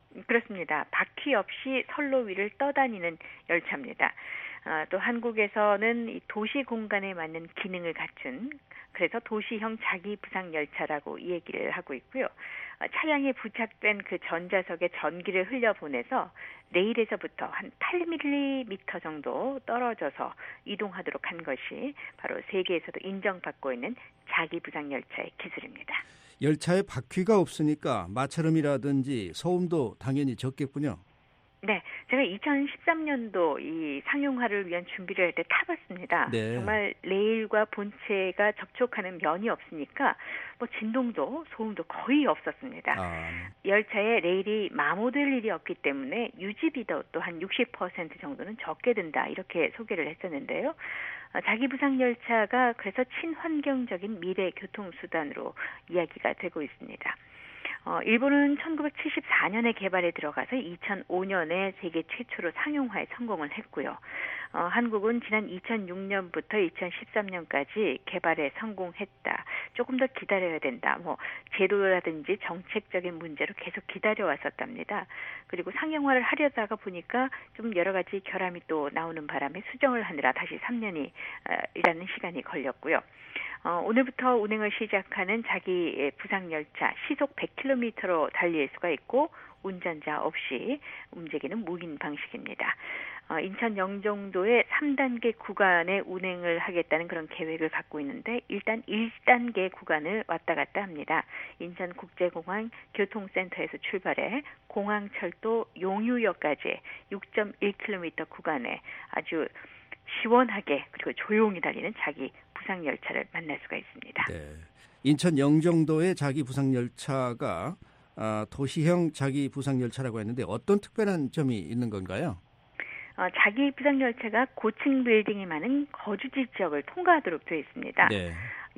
그렇습니다. 바퀴 없이 선로 위를 떠다니는 열차입니다. 어, 또 한국에서는 이 도시 공간에 맞는 기능을 갖춘 그래서 도시형 자기 부상 열차라고 이 얘기를 하고 있고요. 어, 차량에 부착된 그 전자석에 전기를 흘려보내서 레일에서부터 한 팔 밀리미터 정도 떨어져서 이동하도록 한 것이 바로 세계에서도 인정받고 있는 자기 부상 열차의 기술입니다. 열차에 바퀴가 없으니까 마찰음이라든지 소음도 당연히 적겠군요. 네, 제가 이천십삼 년도 이 상용화를 위한 준비를 할 때 타봤습니다. 네. 정말 레일과 본체가 접촉하는 면이 없으니까 뭐 진동도 소음도 거의 없었습니다. 아. 열차에 레일이 마모될 일이 없기 때문에 유지비도 또 한 육십 퍼센트 정도는 적게 든다 이렇게 소개를 했었는데요. 자기 부상 열차가 그래서 친환경적인 미래 교통수단으로 이야기가 되고 있습니다. 어, 일본은 천구백칠십사 년에 개발에 들어가서 이천오 년에 세계 최초로 상용화에 성공을 했고요. 어, 한국은 지난 이천육 년부터 이천십삼 년까지 개발에 성공했다. 조금 더 기다려야 된다. 뭐 제도라든지 정책적인 문제로 계속 기다려왔었답니다. 그리고 상용화를 하려다가 보니까 좀 여러 가지 결함이 또 나오는 바람에 수정을 하느라 다시 삼 년이 어, 이라는 시간이 걸렸고요. 어, 오늘부터 운행을 시작하는 자기 부상 열차 시속 백 킬로미터로 달릴 수가 있고 운전자 없이 움직이는 무인 방식입니다. 어, 인천 영종도의 삼 단계 구간에 운행을 하겠다는 그런 계획을 갖고 있는데 일단 일 단계 구간을 왔다 갔다 합니다. 인천국제공항 교통센터에서 출발해 공항철도 용유역까지 육 점 일 킬로미터 구간에 아주 시원하게 그리고 조용히 달리는 자기 부상 열차를 만날 수가 있습니다. 네. 인천 영종도의 자기 부상 열차가 아, 도시형 자기 부상 열차라고 했는데 어떤 특별한 점이 있는 건가요? 어, 자기 부상 열차가 고층 빌딩이 많은 거주지 지역을 통과하도록 되어 있습니다. 네.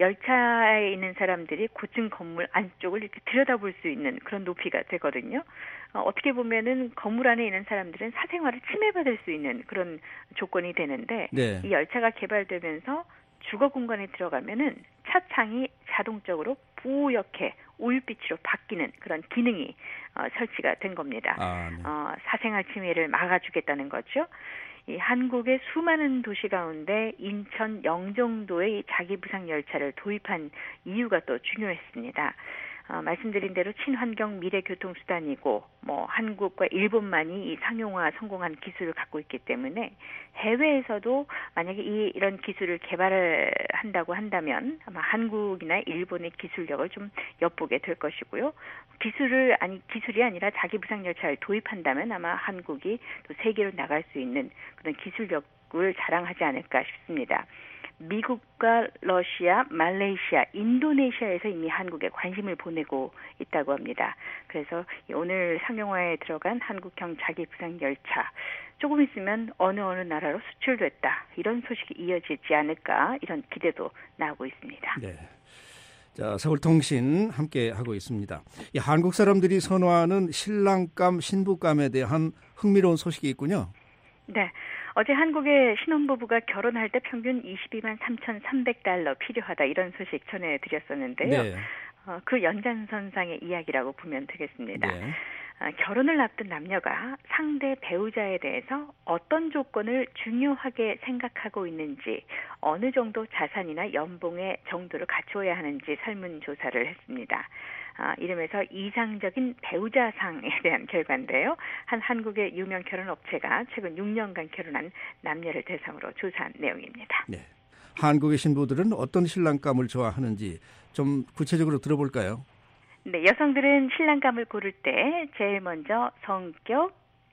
열차에 있는 사람들이 고층 건물 안쪽을 이렇게 들여다볼 수 있는 그런 높이가 되거든요. 어, 어떻게 보면은 건물 안에 있는 사람들은 사생활을 침해받을 수 있는 그런 조건이 되는데 네. 이 열차가 개발되면서 주거 공간에 들어가면은 차창이 자동적으로 부옇게 우윳빛으로 바뀌는 그런 기능이 어, 설치가 된 겁니다. 아, 네. 어, 사생활 침해를 막아주겠다는 거죠. 이 한국의 수많은 도시 가운데 인천 영종도의 자기 부상 열차를 도입한 이유가 또 중요했습니다. 어, 말씀드린 대로 친환경 미래 교통수단이고 뭐 한국과 일본만이 이 상용화 성공한 기술을 갖고 있기 때문에 해외에서도 만약에 이, 이런 기술을 개발을 한다고 한다면 아마 한국이나 일본의 기술력을 좀 엿보게 될 것이고요. 기술을 아니 기술이 아니라 자기 부상 열차를 도입한다면 아마 한국이 또 세계로 나갈 수 있는 그런 기술력을 자랑하지 않을까 싶습니다. 미국과 러시아, 말레이시아, 인도네시아에서 이미 한국에 관심을 보내고 있다고 합니다. 그래서 오늘 상용화에 들어간 한국형 자기 부상 열차 조금 있으면 어느 어느 나라로 수출됐다. 이런 소식이 이어지지 않을까 이런 기대도 나오고 있습니다. 네. 자, 서울통신 함께 하고 있습니다. 이 한국 사람들이 선호하는 신랑감, 신부감에 대한 흥미로운 소식이 있군요. 네. 어제 한국의 신혼부부가 결혼할 때 평균 이십이만 삼천삼백 달러 필요하다 이런 소식 전해드렸었는데요. 네. 어, 그 연장선상의 이야기라고 보면 되겠습니다. 네. 어, 결혼을 앞둔 남녀가 상대 배우자에 대해서 어떤 조건을 중요하게 생각하고 있는지 어느 정도 자산이나 연봉의 정도를 갖추어야 하는지 설문조사를 했습니다. 아, 이름에서 이상적인 배우자상에 대한 결과인데요. 한 한국의 유명 결혼 업체가 최근 육 년간 결혼한 남녀를 대상으로 조사한 내용입니다. 네. 한국의 신부들은 어떤 신랑감을 좋아하는지 좀 구체적으로 들어볼까요? 네, 여성들은 신랑감을 고를 때 제일 먼저 성격,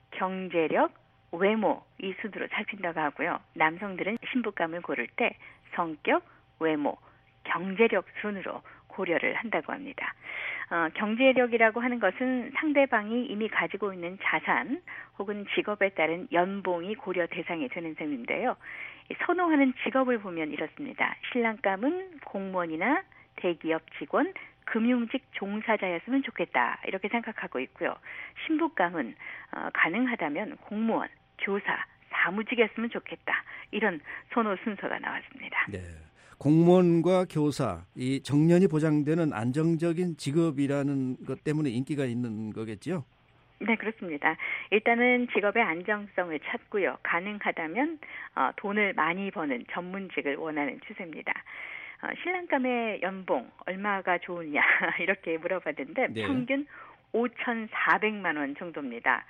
경제력, 외모 이 순으로 살핀다고 하고요. 남성들은 신부감을 고를 때 성격, 외모, 경제력 순으로 고려를 한다고 합니다. 어, 경제력이라고 하는 것은 상대방이 이미 가지고 있는 자산 혹은 직업에 따른 연봉이 고려 대상이 되는 셈인데요. 선호하는 직업을 보면 이렇습니다. 신랑감은 공무원이나 대기업 직원, 금융직 종사자였으면 좋겠다 이렇게 생각하고 있고요. 신부감은 어, 가능하다면 공무원, 교사, 사무직이었으면 좋겠다 이런 선호 순서가 나왔습니다. 네. 공무원과 교사, 이 정년이 보장되는 안정적인 직업이라는 것 때문에 인기가 있는 거겠죠? 네, 그렇습니다. 일단은 직업의 안정성을 찾고요. 가능하다면 어, 돈을 많이 버는 전문직을 원하는 추세입니다. 어, 신랑감의 연봉 얼마가 좋으냐 이렇게 물어봤는데 네. 평균 오천사백만 원 정도입니다.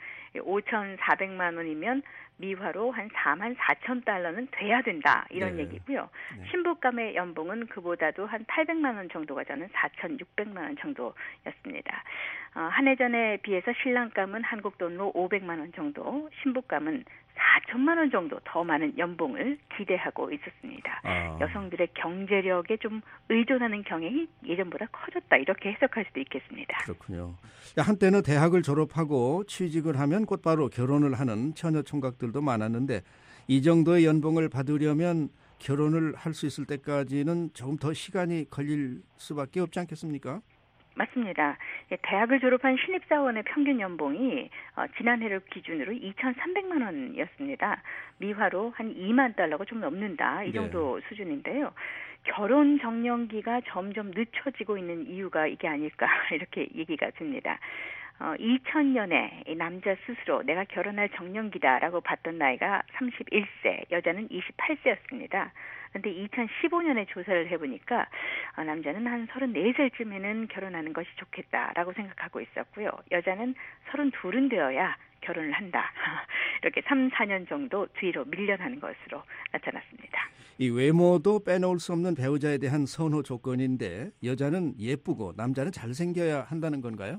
오천사백만 원이면 미화로 한 사만 사천 달러는 돼야 된다 이런 네. 얘기고요. 네. 신부감의 연봉은 그보다도 한 팔백만 원 정도가 저는 사천육백만 원 정도였습니다. 어, 한 해 전에 비해서 신랑감은 한국 돈으로 오백만 원 정도, 신부감은 사천만 원 정도 더 많은 연봉을 기대하고 있었습니다. 아. 여성들의 경제력에 좀 의존하는 경향이 예전보다 커졌다 이렇게 해석할 수도 있겠습니다. 그렇군요. 한때는 대학을 졸업하고 취직을 하면 곧바로 결혼을 하는 처녀 총각들도 많았는데 이 정도의 연봉을 받으려면 결혼을 할 수 있을 때까지는 조금 더 시간이 걸릴 수밖에 없지 않겠습니까? 맞습니다. 대학을 졸업한 신입사원의 평균 연봉이 어, 지난해를 기준으로 이천삼백만 원이었습니다. 미화로 한 이만 달러가 좀 넘는다. 이 정도 네. 수준인데요. 결혼 정년기가 점점 늦춰지고 있는 이유가 이게 아닐까 이렇게 얘기가 됩니다. 어, 이천 년에 남자 스스로 내가 결혼할 정년기다라고 봤던 나이가 삼십일 세, 여자는 이십팔 세였습니다. 그런데 이천십오 년에 조사를 해보니까 어, 남자는 한 서른네 살쯤에는 결혼하는 것이 좋겠다라고 생각하고 있었고요. 여자는 서른둘은 되어야 결혼을 한다. 이렇게 삼, 사 년 정도 뒤로 밀려나는 것으로 나타났습니다. 이 외모도 빼놓을 수 없는 배우자에 대한 선호 조건인데 여자는 예쁘고 남자는 잘생겨야 한다는 건가요?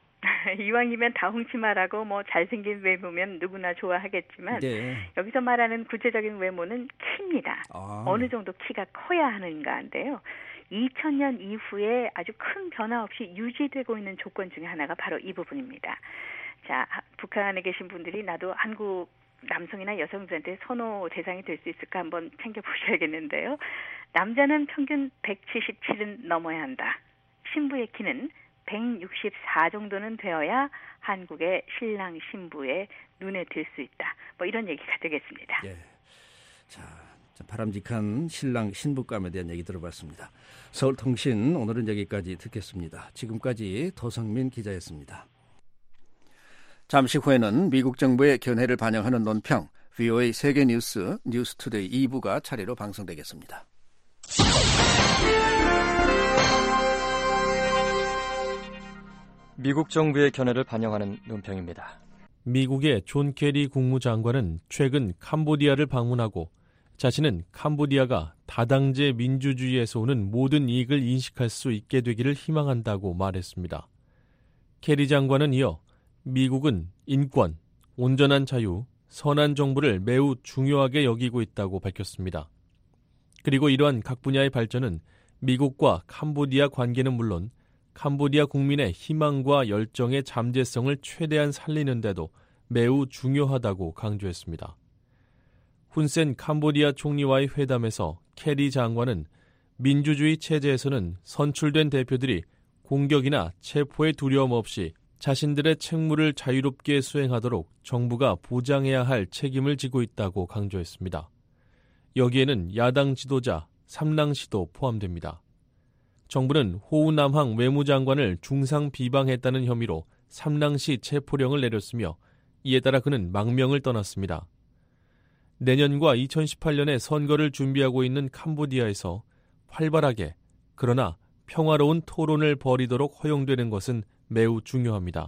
이왕이면 다 훔치마라고 뭐 잘생긴 외모면 누구나 좋아하겠지만 네. 여기서 말하는 구체적인 외모는 키입니다. 아. 어느 정도 키가 커야 하는가인데요. 이천 년 이후에 아주 큰 변화 없이 유지되고 있는 조건 중에 하나가 바로 이 부분입니다. 자, 북한에 계신 분들이 나도 한국 남성이나 여성들한테 선호 대상이 될 수 있을까 한번 챙겨보셔야겠는데요. 남자는 평균 백칠십칠은 넘어야 한다. 신부의 키는 백육십사 정도는 되어야 한국의 신랑 신부의 눈에 들 수 있다. 뭐 이런 얘기가 되겠습니다. 예. 자, 바람직한 신랑 신부감에 대한 얘기 들어봤습니다. 서울통신 오늘은 여기까지 듣겠습니다. 지금까지 도성민 기자였습니다. 잠시 후에는 미국 정부의 견해를 반영하는 논평 브이오에이 세계뉴스 뉴스투데이 이 부가 차례로 방송되겠습니다. 미국 정부의 견해를 반영하는 논평입니다. 미국의 존 케리 국무장관은 최근 캄보디아를 방문하고 자신은 캄보디아가 다당제 민주주의에서 오는 모든 이익을 인식할 수 있게 되기를 희망한다고 말했습니다. 케리 장관은 이어 미국은 인권, 온전한 자유, 선한 정부를 매우 중요하게 여기고 있다고 밝혔습니다. 그리고 이러한 각 분야의 발전은 미국과 캄보디아 관계는 물론 캄보디아 국민의 희망과 열정의 잠재성을 최대한 살리는 데도 매우 중요하다고 강조했습니다. 훈센 캄보디아 총리와의 회담에서 케리 장관은 민주주의 체제에서는 선출된 대표들이 공격이나 체포의 두려움 없이 자신들의 책무를 자유롭게 수행하도록 정부가 보장해야 할 책임을 지고 있다고 강조했습니다. 여기에는 야당 지도자 삼랑시도 포함됩니다. 정부는 호우남항 외무장관을 중상 비방했다는 혐의로 삼랑시 체포령을 내렸으며 이에 따라 그는 망명을 떠났습니다. 내년과 이천십팔 년에 선거를 준비하고 있는 캄보디아에서 활발하게 그러나 평화로운 토론을 벌이도록 허용되는 것은 매우 중요합니다.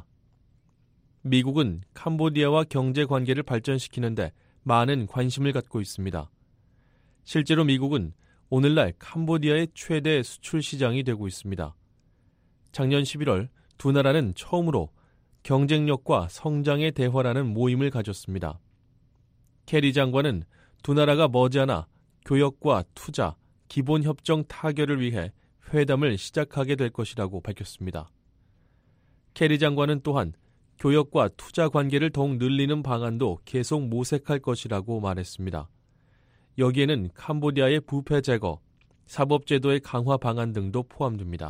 미국은 캄보디아와 경제 관계를 발전시키는데 많은 관심을 갖고 있습니다. 실제로 미국은 오늘날 캄보디아의 최대 수출 시장이 되고 있습니다. 작년 십일월 두 나라는 처음으로 경쟁력과 성장의 대화라는 모임을 가졌습니다. 케리 장관은 두 나라가 머지않아 교역과 투자, 기본협정 타결을 위해 회담을 시작하게 될 것이라고 밝혔습니다. 케리 장관은 또한 교역과 투자 관계를 더욱 늘리는 방안도 계속 모색할 것이라고 말했습니다. 여기에는 캄보디아의 부패 제거, 사법제도의 강화 방안 등도 포함됩니다.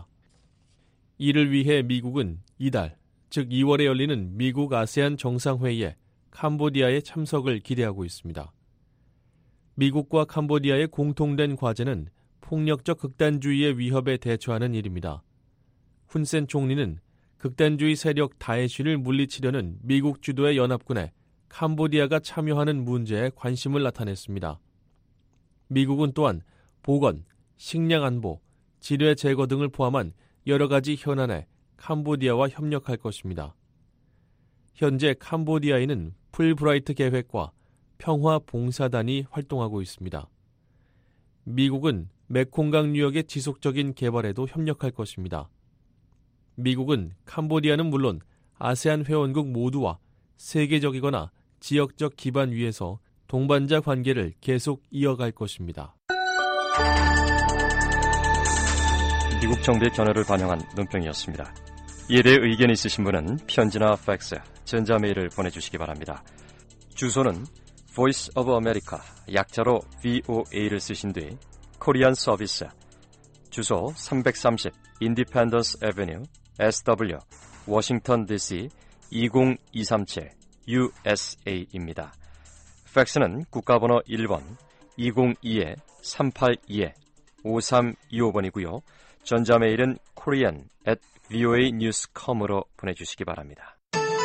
이를 위해 미국은 이달, 즉 이월에 열리는 미국 아세안 정상회의에 캄보디아의 참석을 기대하고 있습니다. 미국과 캄보디아의 공통된 과제는 폭력적 극단주의의 위협에 대처하는 일입니다. 훈센 총리는 극단주의 세력 다에쉬를 물리치려는 미국 주도의 연합군에 캄보디아가 참여하는 문제에 관심을 나타냈습니다. 미국은 또한 보건, 식량 안보, 지뢰 제거 등을 포함한 여러 가지 현안에 캄보디아와 협력할 것입니다. 현재 캄보디아에는 풀브라이트 계획과 평화 봉사단이 활동하고 있습니다. 미국은 메콩강 유역의 지속적인 개발에도 협력할 것입니다. 미국은 캄보디아는 물론 아세안 회원국 모두와 세계적이거나 지역적 기반 위에서 동반자 관계를 계속 이어갈 것입니다. 미국 정부의 견해를 반영한 논평이었습니다. 이에 대해 의견이 있으신 분은 편지나 팩스, 전자메일을 보내주시기 바랍니다. 주소는 Voice of America, 약자로 브이오에이를 쓰신 뒤 코리안 서비스, 주소 삼백삼십 Independence Avenue, 에스더블유, 워싱턴 디씨 이공이삼칠 유에스에이입니다. 팩스는 국가번호 일 번 이공이 삼팔이 오삼이오 번이고요. 전자메일은 korean at 브이오에이 뉴스 닷컴으로 보내주시기 바랍니다.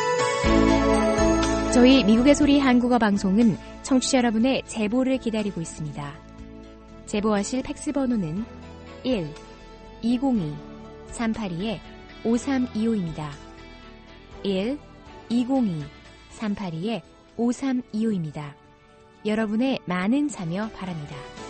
저희 미국의 소리 한국어 방송은 청취자 여러분의 제보를 기다리고 있습니다. 제보하실 팩스 번호는 일 이공이 삼팔이 오삼이오입니다. 일 이공이 삼팔이 오삼이오입니다. 여러분의 많은 참여 바랍니다.